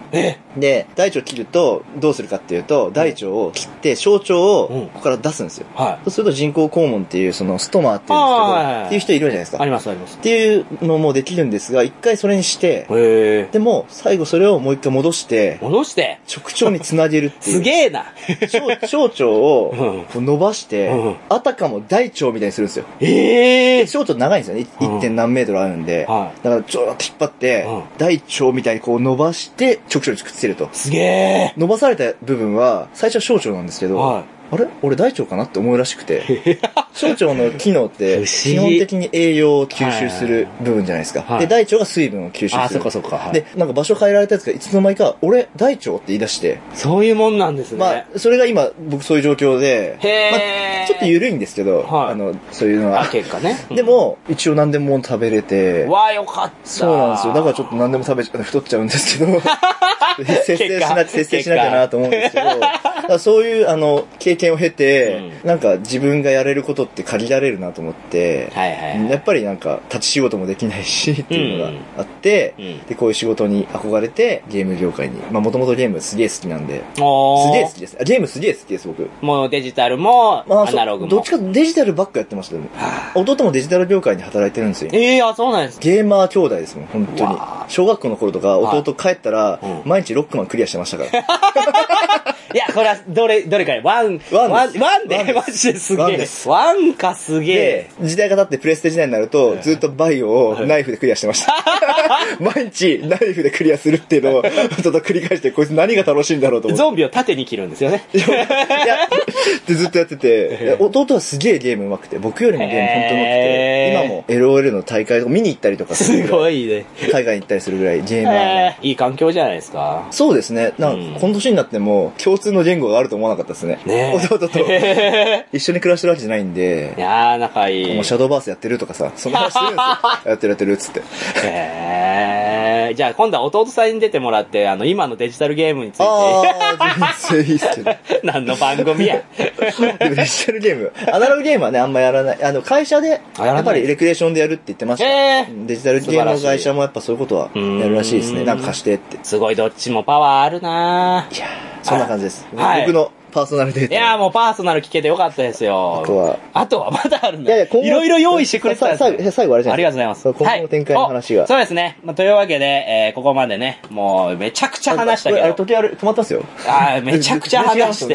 で、大腸切ると、どうするかっていうと、大腸を切って、小腸をここから出すんですよ。そうすると人工肛門っていう、そのストマーっていうんですけど、っていう人いるじゃないですか。 あります、あります。 っていうのもできるんですが、一回それにして、でも、最後それをもう一回戻して、直腸につなげるっていう。 すげえな。 小腸を伸ばして、あたかも大腸みたいにするんですよ。小腸長いんですよね。1. 点何メートルあるんで。だから、ちょっと引っ張って、大腸みたいにこう伸ばして、直腸にくっつけると。 すげえ。 伸ばされた部分は、最初は小腸なんですけど、あれ俺大腸かなって思うらしくて。小腸の機能って、基本的に栄養を吸収する部分じゃないですか。で、大腸が水分を吸収する。 そっかそっか。 で、なんか場所変えられたやつがいつの間にか、俺大腸って言い出して。 そういうもんなんですね。 まあ、それが今、僕そういう状況で、まあ、ちょっと緩いんですけど、そういうのは。 結果ね。 でも、一応何でも食べれて。 わーよかった。 そうなんですよ。だからちょっと何でも太っちゃうんですけど、節制しなきゃなと思うんですけど、そういう、経験を経て、なんか自分がやれることって限られるなと思って、やっぱりなんか立ち仕事もできないしっていうのがあって、で、こういう仕事に憧れてゲーム業界に、まあもともとゲームすげえ好きなんで、すげえ好きです。ゲームすげえ好きです僕。 もうデジタルも、アナログも。 どっちかデジタルばっかやってましたよね。弟もデジタル業界に働いてるんですよ。 そうなんです。 ゲーマー兄弟ですもん、本当に。小学校の頃とか弟帰ったら、毎日ロックマンクリアしてましたから。 いや、これは、どれかね、ワンでマジですげえ。ワンかすげえ。 時代が経ってプレステ時代になると、ずっとバイオをナイフでクリアしてました。毎日ナイフでクリアするっていうのを、ちょっと繰り返して、こいつ何が楽しいんだろうと思って。 ゾンビを縦に切るんですよね。 いや、ってずっとやってて、弟はすげえゲーム上手くて、僕よりもゲーム本当上手くて、今も LOL の大会を見に行ったりとかすごいね。 海外に行ったりするぐらいゲームは。 いい環境じゃないですか。 そうですね。この年になっても、共通の言語があると思わなかったですね。弟と一緒に暮らしてるわけじゃないんで。 いやー、仲いい。 もうシャドーバースやってるとかさ、そんな話するんですよ。やってるっつって。 じゃあ今度は弟さんに出てもらって、今のデジタルゲームについて。 全然いいっすけど。 何の番組や。 でもデジタルゲーム。アナログゲームはね、あんまやらない。会社で、やっぱりレクリエーションでやるって言ってました。デジタルゲームの会社もやっぱそういうことはやるらしいですね。なんか貸してって。 すごいどっちもパワーあるなぁ。 いやそんな感じです。僕のパーソナルデータ。 いやもうパーソナル聞けてよかったですよ。あとはまだあるんだ。いろいろ用意してくれてたんですよ。 最後あれじゃないですか。 ありがとうございます。 今後の展開の話が。 そうですね。というわけで、ここまでね、もうめちゃくちゃ話したけど。 時計止まったっすよ。 めちゃくちゃ話して、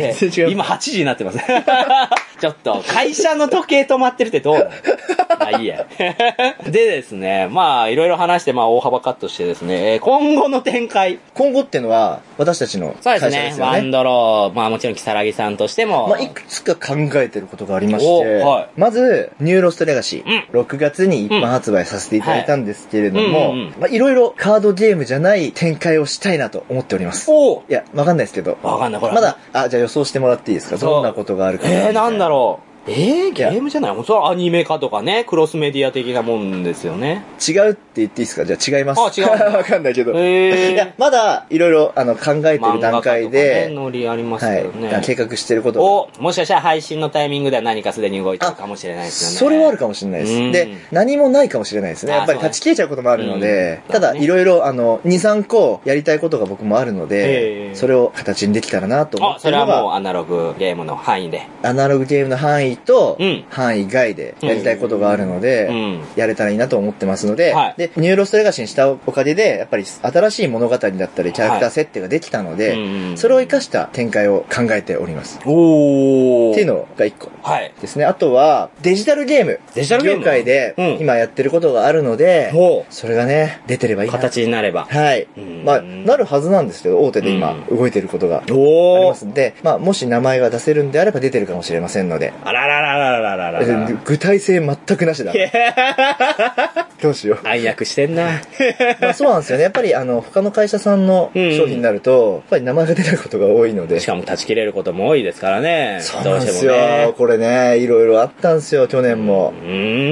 今8時になってます。ちょっと、会社の時計止まってるってどうなの？まあいいや。でですね、まあいろいろ話して、まあ大幅カットしてですね、今後の展開。 今後っていうのは、私たちの会社ですよね。 そうですね。ワンドロー、まあもちろん木更木さんとしても。 まあいくつか考えてることがありまして、まず、ニューロストレガシー。6月に一般発売させていただいたんですけれども、まあいろいろカードゲームじゃない展開をしたいなと思っております。いや、わかんないですけど。 わかんない、これ。 まだ、じゃあ予想してもらっていいですか？どんなことがあるか。 なんだろう。ゲームじゃない？それはアニメ化とかね、クロスメディア的なもんですよね。 違うって言っていいですか？じゃあ違います。 違う。 わかんないけど。いや、まだ、いろいろ、考えてる段階で、 ノリありますけどね。 計画してることもしかしたら配信のタイミングでは何かすでに動いてるかもしれないですよね。 それはあるかもしれないです。で、何もないかもしれないですね。やっぱり立ち消えちゃうこともあるので、ただ、いろいろ、2、3個やりたいことが僕もあるので、それを形にできたらなと思って。 それはもうアナログゲームの範囲で。 アナログゲームの範囲と、範囲外でやりたいことがあるので、やれたらいいなと思ってますので、で、ニューロストレガシーにしたおかげで、やっぱり新しい物語だったり、キャラクター設定ができたので、それを活かした展開を考えております。っていうのが1個ですね。あとは、デジタルゲーム。業界で今やってることがあるので、それがね、出てればいいな。 形になれば。 はい。まあ、なるはずなんですけど、大手で今動いてることがありますんで、まあ、もし名前が出せるんであれば出てるかもしれませんので。 あららららららら。 具体性全くなしだ。どうしよう。 暗躍してんな。 まあそうなんですよね。やっぱり他の会社さんの商品になると、やっぱり名前が出ないことが多いので。 しかも断ち切れることも多いですからね。 そうなんですよ。これね、いろいろあったんですよ、去年も。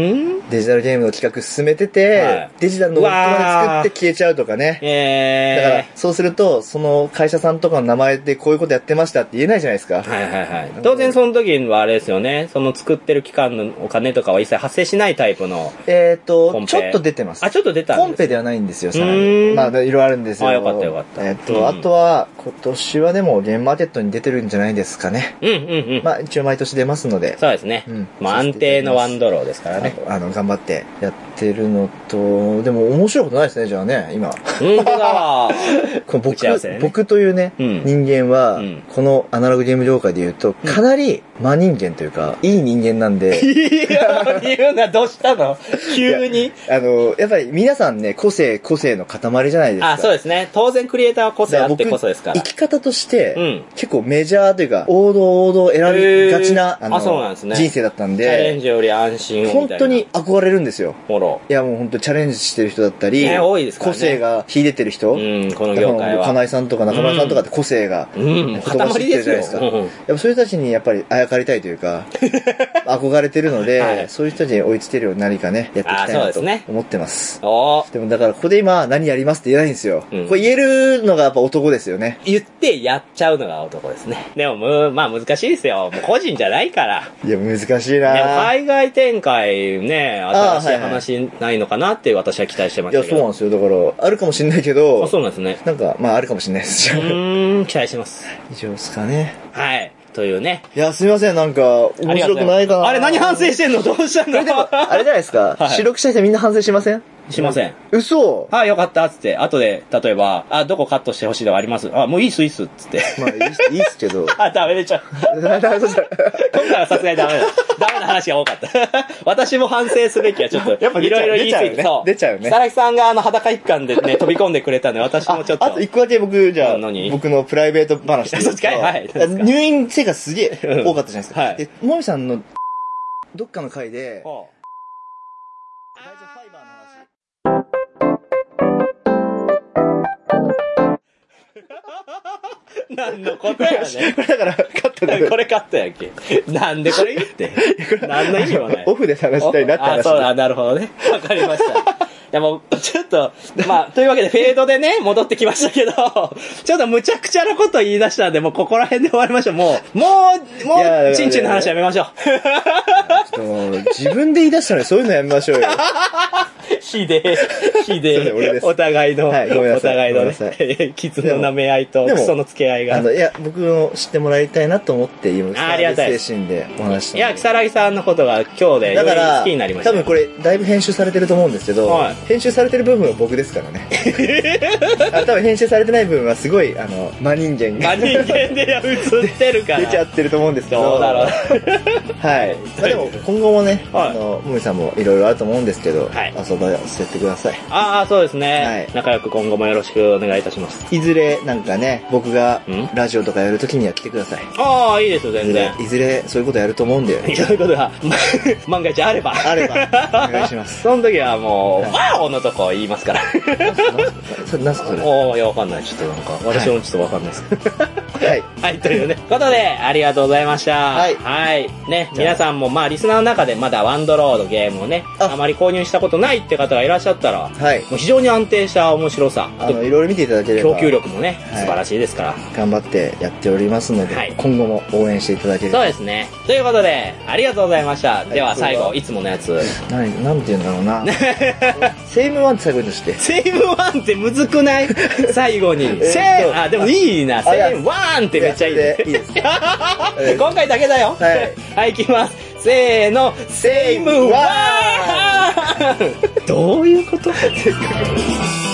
デジタルゲームの企画進めてて、デジタルのウォックまで作って消えちゃうとかね。だから、そうすると、その会社さんとかの名前でこういうことやってましたって言えないじゃないですか。 当然その時はあれですよね。その作ってる期間のお金とかは一切発生しないタイプの。 ちょっと出てます。 ちょっと出たんです。 コンペではないんですよ、さらに。まあ、いろいろあるんですよ。 よかったよかった。 あとは、今年はでもゲームマーケットに出てるんじゃないですかね。まあ、一応毎年出ますので。 そうですね。まあ、安定のワンドローですからね。 頑張ってやってるのと、でも面白いことないですね、じゃあね、今。僕というね、人間は、このアナログゲーム業界で言うと、かなり真人間というか、いい人間なんで。 言うな、どうしたの急に。 やっぱり皆さんね、個性の塊じゃないですか。 そうですね。当然クリエイターは個性あってこそですから。 生き方として、結構メジャーというか、王道選びがちな、人生だったんで、 チャレンジより安心本当に憧れるんですよ。いやもう本当にチャレンジしてる人だったり、個性が秀でてる人、この業界は。 金井さんとか中村さんとかって個性が、 塊ですよ。 やっぱそういう人たちにやっぱりあやかりたいというか、憧れてるので、そういう人たちに追いつけるように何かね、やっていきたいなと思ってます。でもだからここで今何やりますって言えないんですよ。これ言えるのがやっぱ男ですよね。 言ってやっちゃうのが男ですね。でもまあ難しいですよ。もう個人じゃないから。 いや難しいな。 海外展開ね、新しい話ないのかなって私は期待してましたけど。 いやそうなんですよ。だからあるかもしれないけど。 そうなんですね。 なんかまああるかもしれないです。 期待してます。 以上ですかね。 はい。というね。 いや、すみません、なんか、面白くないかな。 あれ何反省してんのどうしたのあれじゃないですか。収録した人みんな反省しませんしません。 嘘よかったっつって、後で、例えば、どこカットしてほしいのがありますもういいっすっつって。 まあ、いいっすけど。 ダメでちゃう。今回はさすがにダメだ。ダメな話が多かった。私も反省すべきはちょっと、やっぱいろいろ言い過ぎて。 出ちゃうね。 佐々木さんが裸一貫でね、飛び込んでくれたんで、私もちょっと。 あと一個だけ僕、じゃあ、僕のプライベート話。 そっちかいはい。 入院生活すげえ多かったじゃないですか。はい。で、もみさんの、どっかの回で、 何のことやね。 これだから、カットだこれカットやんけ。なんでこれ言って。何の意味もない。 オフで話したいなって話。 そうだ、なるほどね。わかりました。でも、ちょっと、まあ、というわけでフェードでね、戻ってきましたけど、ちょっと無茶苦茶なこと言い出したんで、もうここら辺で終わりましょう。もう、チンチンの話やめましょう。自分で言い出したのにそういうのやめましょうよ。 ひでえ、お互いの、お互いのね、傷の舐め合いとクソの付け合いが。 いや、僕の知ってもらいたいなと思って言いました。 ありがたい。 精神でお話した。 いや、木更木さんのことが今日でより好きになりました。 多分これ、だいぶ編集されてると思うんですけど、編集されてる部分は僕ですからね。多分編集されてない部分はすごい、真人間が。 真人間で映ってるから。 出ちゃってると思うんですけど。 どうだろう。 はい。でも、今後もね、もみさんもいろいろあると思うんですけど、遊ばせてください。 そうですね。仲良く今後もよろしくお願いいたします。 いずれ、なんかね、僕がラジオとかやるときには来てください。 いいですよ、全然。 いずれ、そういうことやると思うんで。 そういうことが、万が一あれば。 お願いします。 その時はもう、ワオのとこ言いますから。 何すかそれ。 いや、わかんない。ちょっとなんか、私もちょっとわかんないですけど。 はい。 はい、というね。ことで、ありがとうございました。はい。ね、皆さんも、リスナーの中でまだワンドロードゲームをね、あまり購入したことないって方がいらっしゃったら、もう非常に安定した面白さ。 いろいろ見ていただければ。 供給力もね、素晴らしいですから。 頑張ってやっておりますので、今後も応援していただければ。 そうですね。ということで、ありがとうございました。では最後、いつものやつ。 なんて言うんだろうな。セイムワンって最後にして。 セイムワンってむずくない最後に。でもいいな。セイムワンってめっちゃいいね。今回だけだよ。はい、いきます。せーの、セイムワンどういうこと